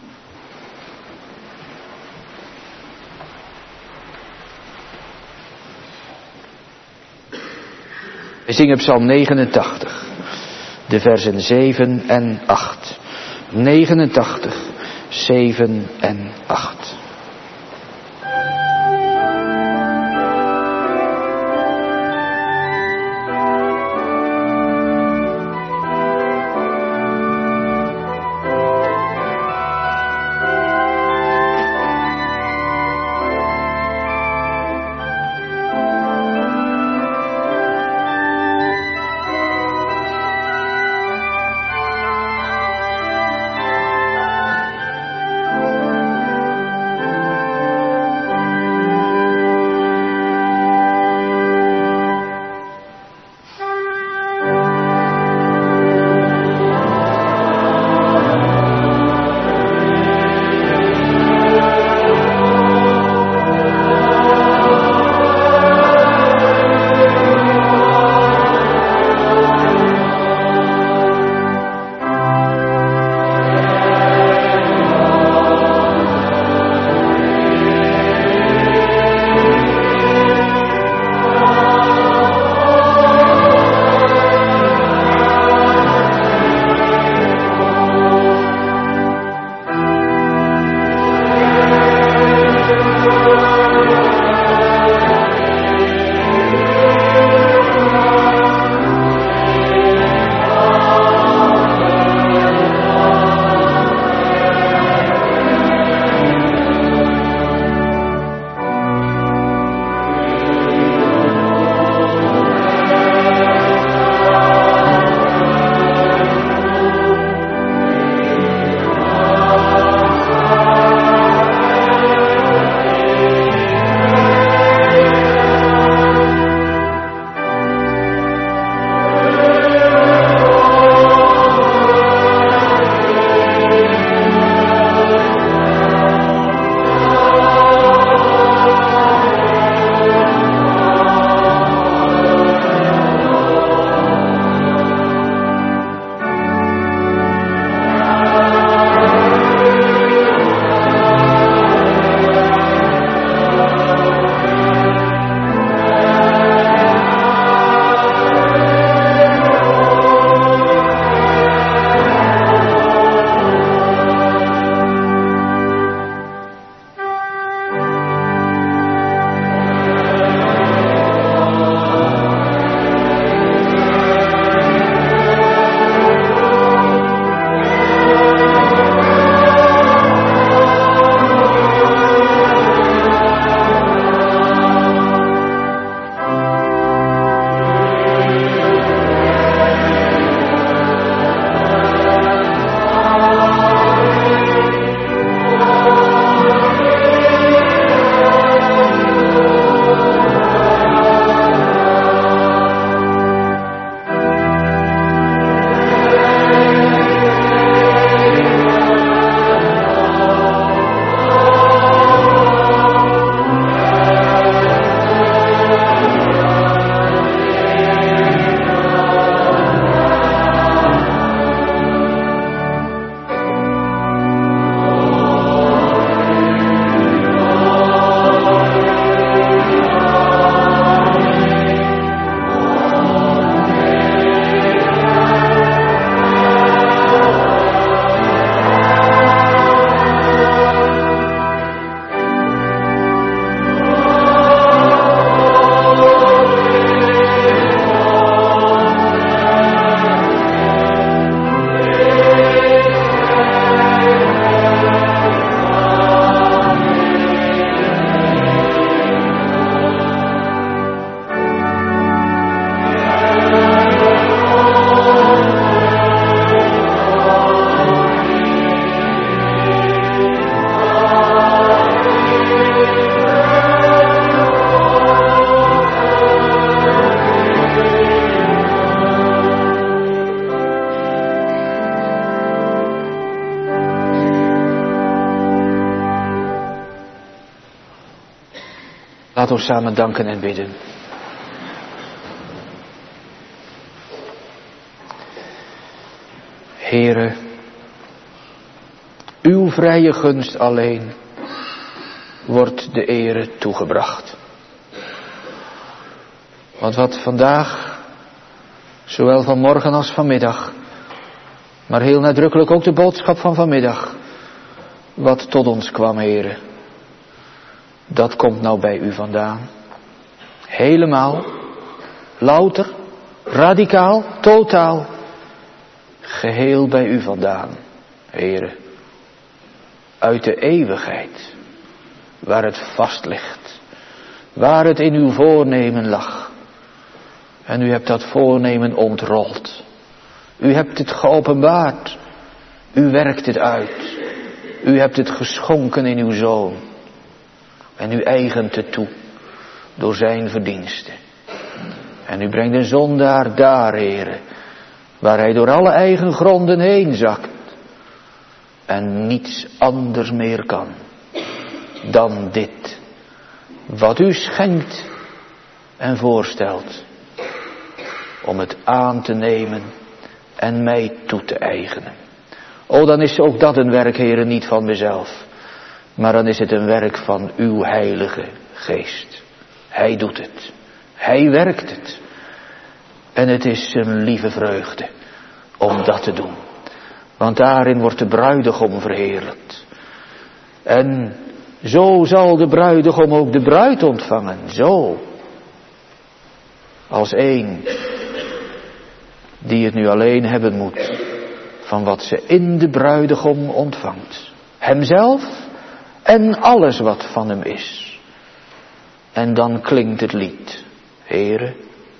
We zingen Psalm 89, de versen 7 en 8. 89, 7 en 8. Laat ons samen danken en bidden. Heere, uw vrije gunst alleen wordt de ere toegebracht. Want wat vandaag, zowel vanmorgen als vanmiddag, maar heel nadrukkelijk ook de boodschap van vanmiddag, wat tot ons kwam, Heere, dat komt nou bij u vandaan. Helemaal, louter, radicaal, totaal, geheel bij u vandaan, Heere. Uit de eeuwigheid, waar het vast ligt, waar het in uw voornemen lag. En u hebt dat voornemen ontrold. U hebt het geopenbaard. U werkt het uit. U hebt het geschonken in uw Zoon. En u eigent het toe door zijn verdiensten. En u brengt een zondaar daar, Heere, waar hij door alle eigen gronden heen zakt. En niets anders meer kan dan dit, wat u schenkt en voorstelt, om het aan te nemen en mij toe te eigenen. O, dan is ook dat een werk, Heere, niet van mezelf, maar dan is het een werk van uw Heilige Geest. Hij doet het, hij werkt het. En het is een lieve vreugde om dat te doen. Want daarin wordt de bruidegom verheerlijkt. En zo zal de bruidegom ook de bruid ontvangen. Zo. Als één die het nu alleen hebben moet van wat ze in de bruidegom ontvangt. Hemzelf en alles wat van hem is. En dan klinkt het lied. Heere,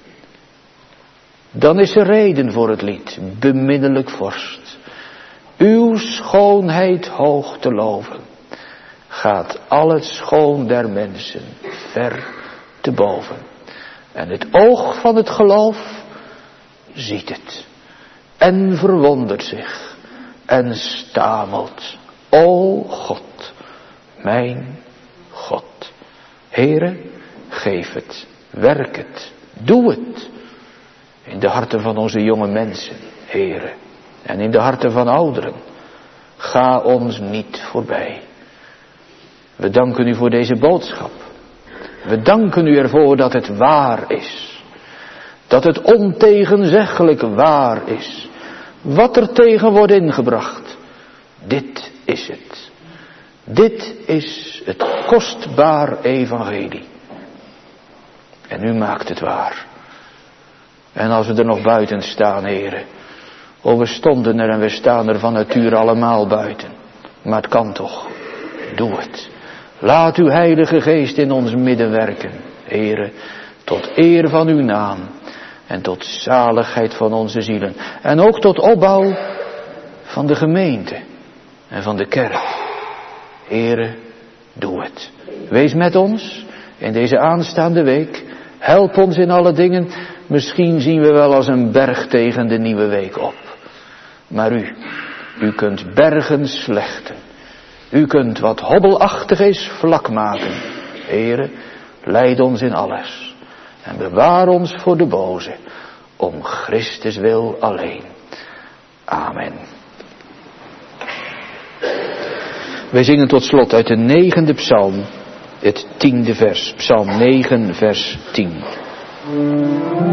dan is er reden voor het lied. Beminnelijk vorst, uw schoonheid hoog te loven, gaat al het schoon der mensen ver te boven. En het oog van het geloof ziet het en verwondert zich en stamelt. O God, mijn God. Heere, geef het, werk het, doe het. In de harten van onze jonge mensen, Heere, en in de harten van ouderen. Ga ons niet voorbij. We danken u voor deze boodschap. We danken u ervoor dat het waar is. Dat het ontegenzeggelijk waar is. Wat er tegen wordt ingebracht. Dit is het. Dit is het kostbaar evangelie. En u maakt het waar. En als we er nog buiten staan, Heere. Oh, we stonden er en we staan er van nature allemaal buiten. Maar het kan toch. Doe het. Laat uw Heilige Geest in ons midden werken, Heere, tot eer van uw naam en tot zaligheid van onze zielen. En ook tot opbouw van de gemeente en van de kerk. Heere, doe het. Wees met ons in deze aanstaande week. Help ons in alle dingen. Misschien zien we wel als een berg tegen de nieuwe week op. Maar u kunt bergen slechten. U kunt wat hobbelachtig is vlak maken. Heere, leid ons in alles. En bewaar ons voor de boze. Om Christus wil alleen. Amen. Wij zingen tot slot uit de 9e psalm. Het 10e vers. Psalm 9 vers 10.